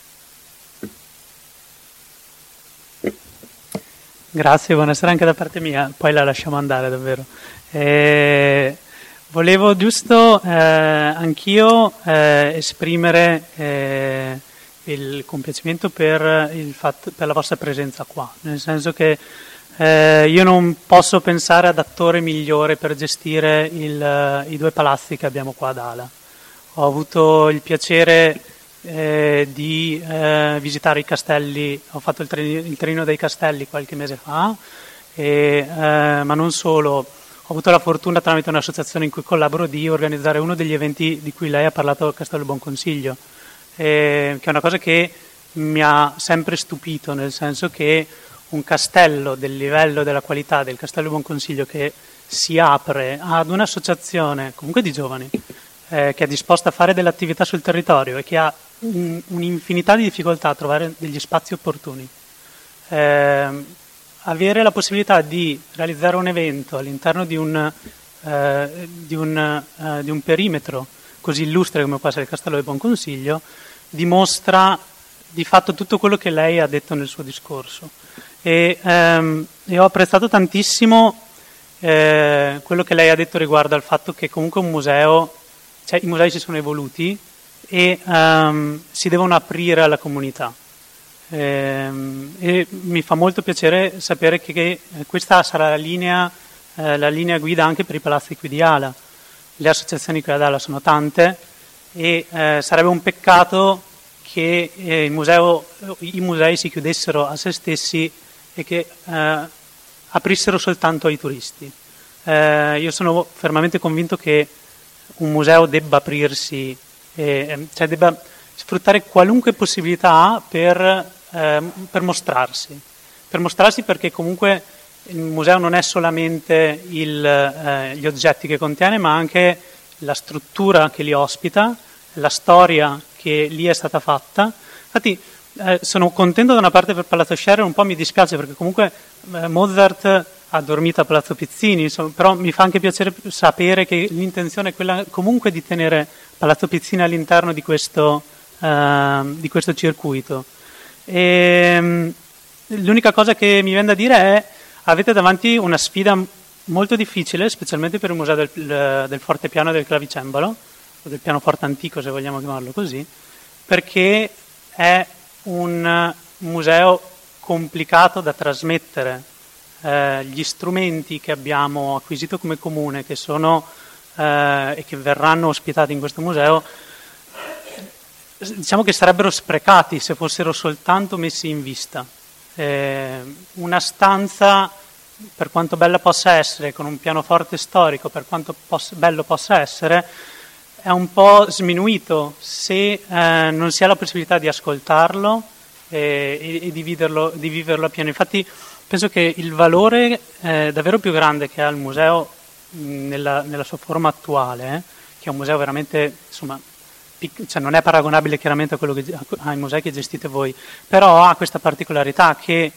Grazie, buonasera anche da parte mia, poi la lasciamo andare davvero. Volevo giusto anch'io esprimere il compiacimento per la vostra presenza qua, nel senso che io non posso pensare ad attore migliore per gestire i due palazzi che abbiamo qua ad Ala. Ho avuto il piacere di visitare i castelli, ho fatto il trenino dei castelli qualche mese fa, ma non solo, ho avuto la fortuna tramite un'associazione in cui collaboro di organizzare uno degli eventi di cui lei ha parlato al Castello del Buon Consiglio, che è una cosa che mi ha sempre stupito, nel senso che un castello del livello, della qualità del Castello del Buon Consiglio, che si apre ad un'associazione comunque di giovani, che è disposta a fare delle attività sul territorio e che ha un'infinità di difficoltà a trovare degli spazi opportuni. Avere la possibilità di realizzare un evento all'interno di un perimetro così illustre come può essere il Castello del Buon Consiglio dimostra di fatto tutto quello che lei ha detto nel suo discorso. E ho apprezzato tantissimo quello che lei ha detto riguardo al fatto che comunque un museo, cioè i musei si sono evoluti e si devono aprire alla comunità. E mi fa molto piacere sapere che questa sarà la linea guida anche per i palazzi qui di Ala. Le associazioni qui ad Ala sono tante e sarebbe un peccato che i musei si chiudessero a se stessi e che aprissero soltanto ai turisti. Io sono fermamente convinto che un museo debba aprirsi, cioè debba sfruttare qualunque possibilità per mostrarsi, perché comunque il museo non è solamente gli oggetti che contiene, ma anche la struttura che li ospita, la storia che lì è stata fatta. Infatti sono contento da una parte per Palazzo Scher, un po' mi dispiace perché comunque Mozart ha dormito a Palazzo Pizzini, però mi fa anche piacere sapere che l'intenzione è quella comunque di tenere Palazzo Pizzini all'interno di questo circuito. L'unica cosa che mi viene da dire è: avete davanti una sfida molto difficile, specialmente per il museo del fortepiano e del clavicembalo, o del pianoforte antico se vogliamo chiamarlo così, perché è un museo complicato da trasmettere gli strumenti che abbiamo acquisito come comune, che sono e che verranno ospitati in questo museo, diciamo che sarebbero sprecati se fossero soltanto messi in vista. Una stanza, per quanto bella possa essere, con un pianoforte storico, per quanto bello possa essere, è un po' sminuito se non si ha la possibilità di ascoltarlo e di viverlo appieno. Infatti penso che il valore davvero più grande che ha il museo nella sua forma attuale, che è un museo veramente, insomma, cioè non è paragonabile chiaramente a quello ai musei che gestite voi, però ha questa particolarità che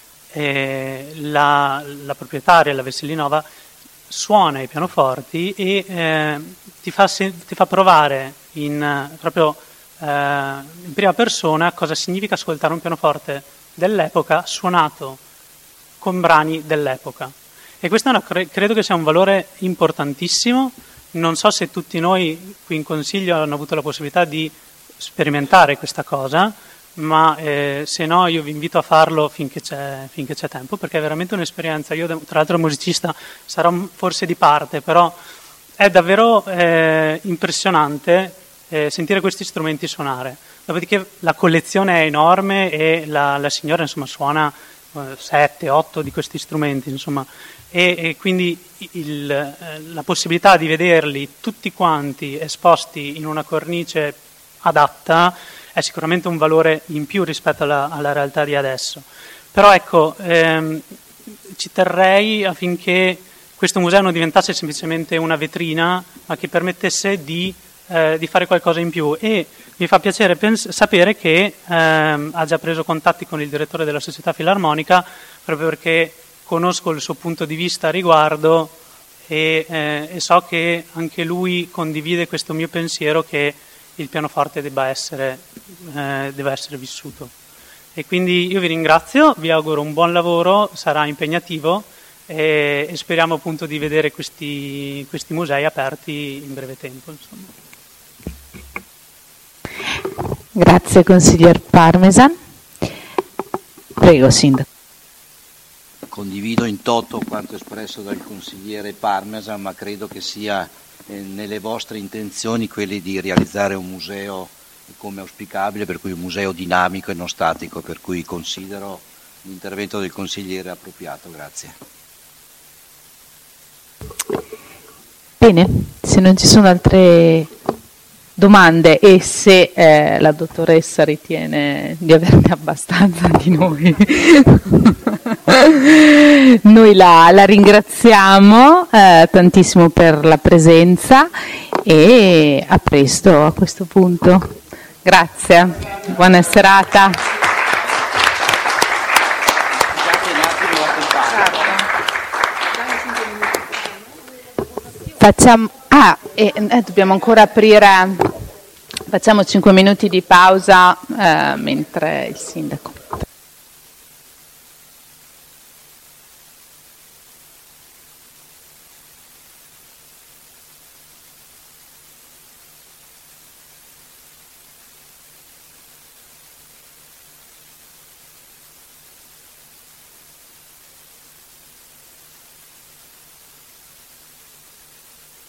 la proprietaria, la Vesselinova, suona i pianoforti e ti fa provare proprio in prima persona cosa significa ascoltare un pianoforte dell'epoca suonato con brani dell'epoca. E questo credo che sia un valore importantissimo. Non so se tutti noi qui in Consiglio hanno avuto la possibilità di sperimentare questa cosa, ma se no io vi invito a farlo finché c'è tempo, perché è veramente un'esperienza. Io tra l'altro musicista sarò forse di parte, però è davvero impressionante sentire questi strumenti suonare. Dopodiché la collezione è enorme e la signora insomma suona 7-8 di questi strumenti, insomma, e quindi la possibilità di vederli tutti quanti esposti in una cornice adatta è sicuramente un valore in più rispetto alla realtà di adesso. Però ecco, ci terrei affinché questo museo non diventasse semplicemente una vetrina, ma che permettesse di fare qualcosa in più. E mi fa piacere sapere che ha già preso contatti con il direttore della Società Filarmonica, proprio perché conosco il suo punto di vista a riguardo e so che anche lui condivide questo mio pensiero che il pianoforte debba essere vissuto. E quindi io vi ringrazio, vi auguro un buon lavoro, sarà impegnativo e speriamo appunto di vedere questi musei aperti in breve tempo, insomma. Grazie consiglier Parmesan. Prego, Sindaco. Condivido in toto quanto espresso dal consigliere Parmesan, ma credo che sia nelle vostre intenzioni quelle di realizzare un museo come auspicabile, per cui un museo dinamico e non statico, per cui considero l'intervento del consigliere appropriato. Grazie. Bene, se non ci sono altre domande e se la dottoressa ritiene di averne abbastanza di noi, noi la ringraziamo tantissimo per la presenza e a presto a questo punto. Grazie, buona serata. Facciamo, dobbiamo ancora aprire, facciamo 5 minuti di pausa mentre il sindaco.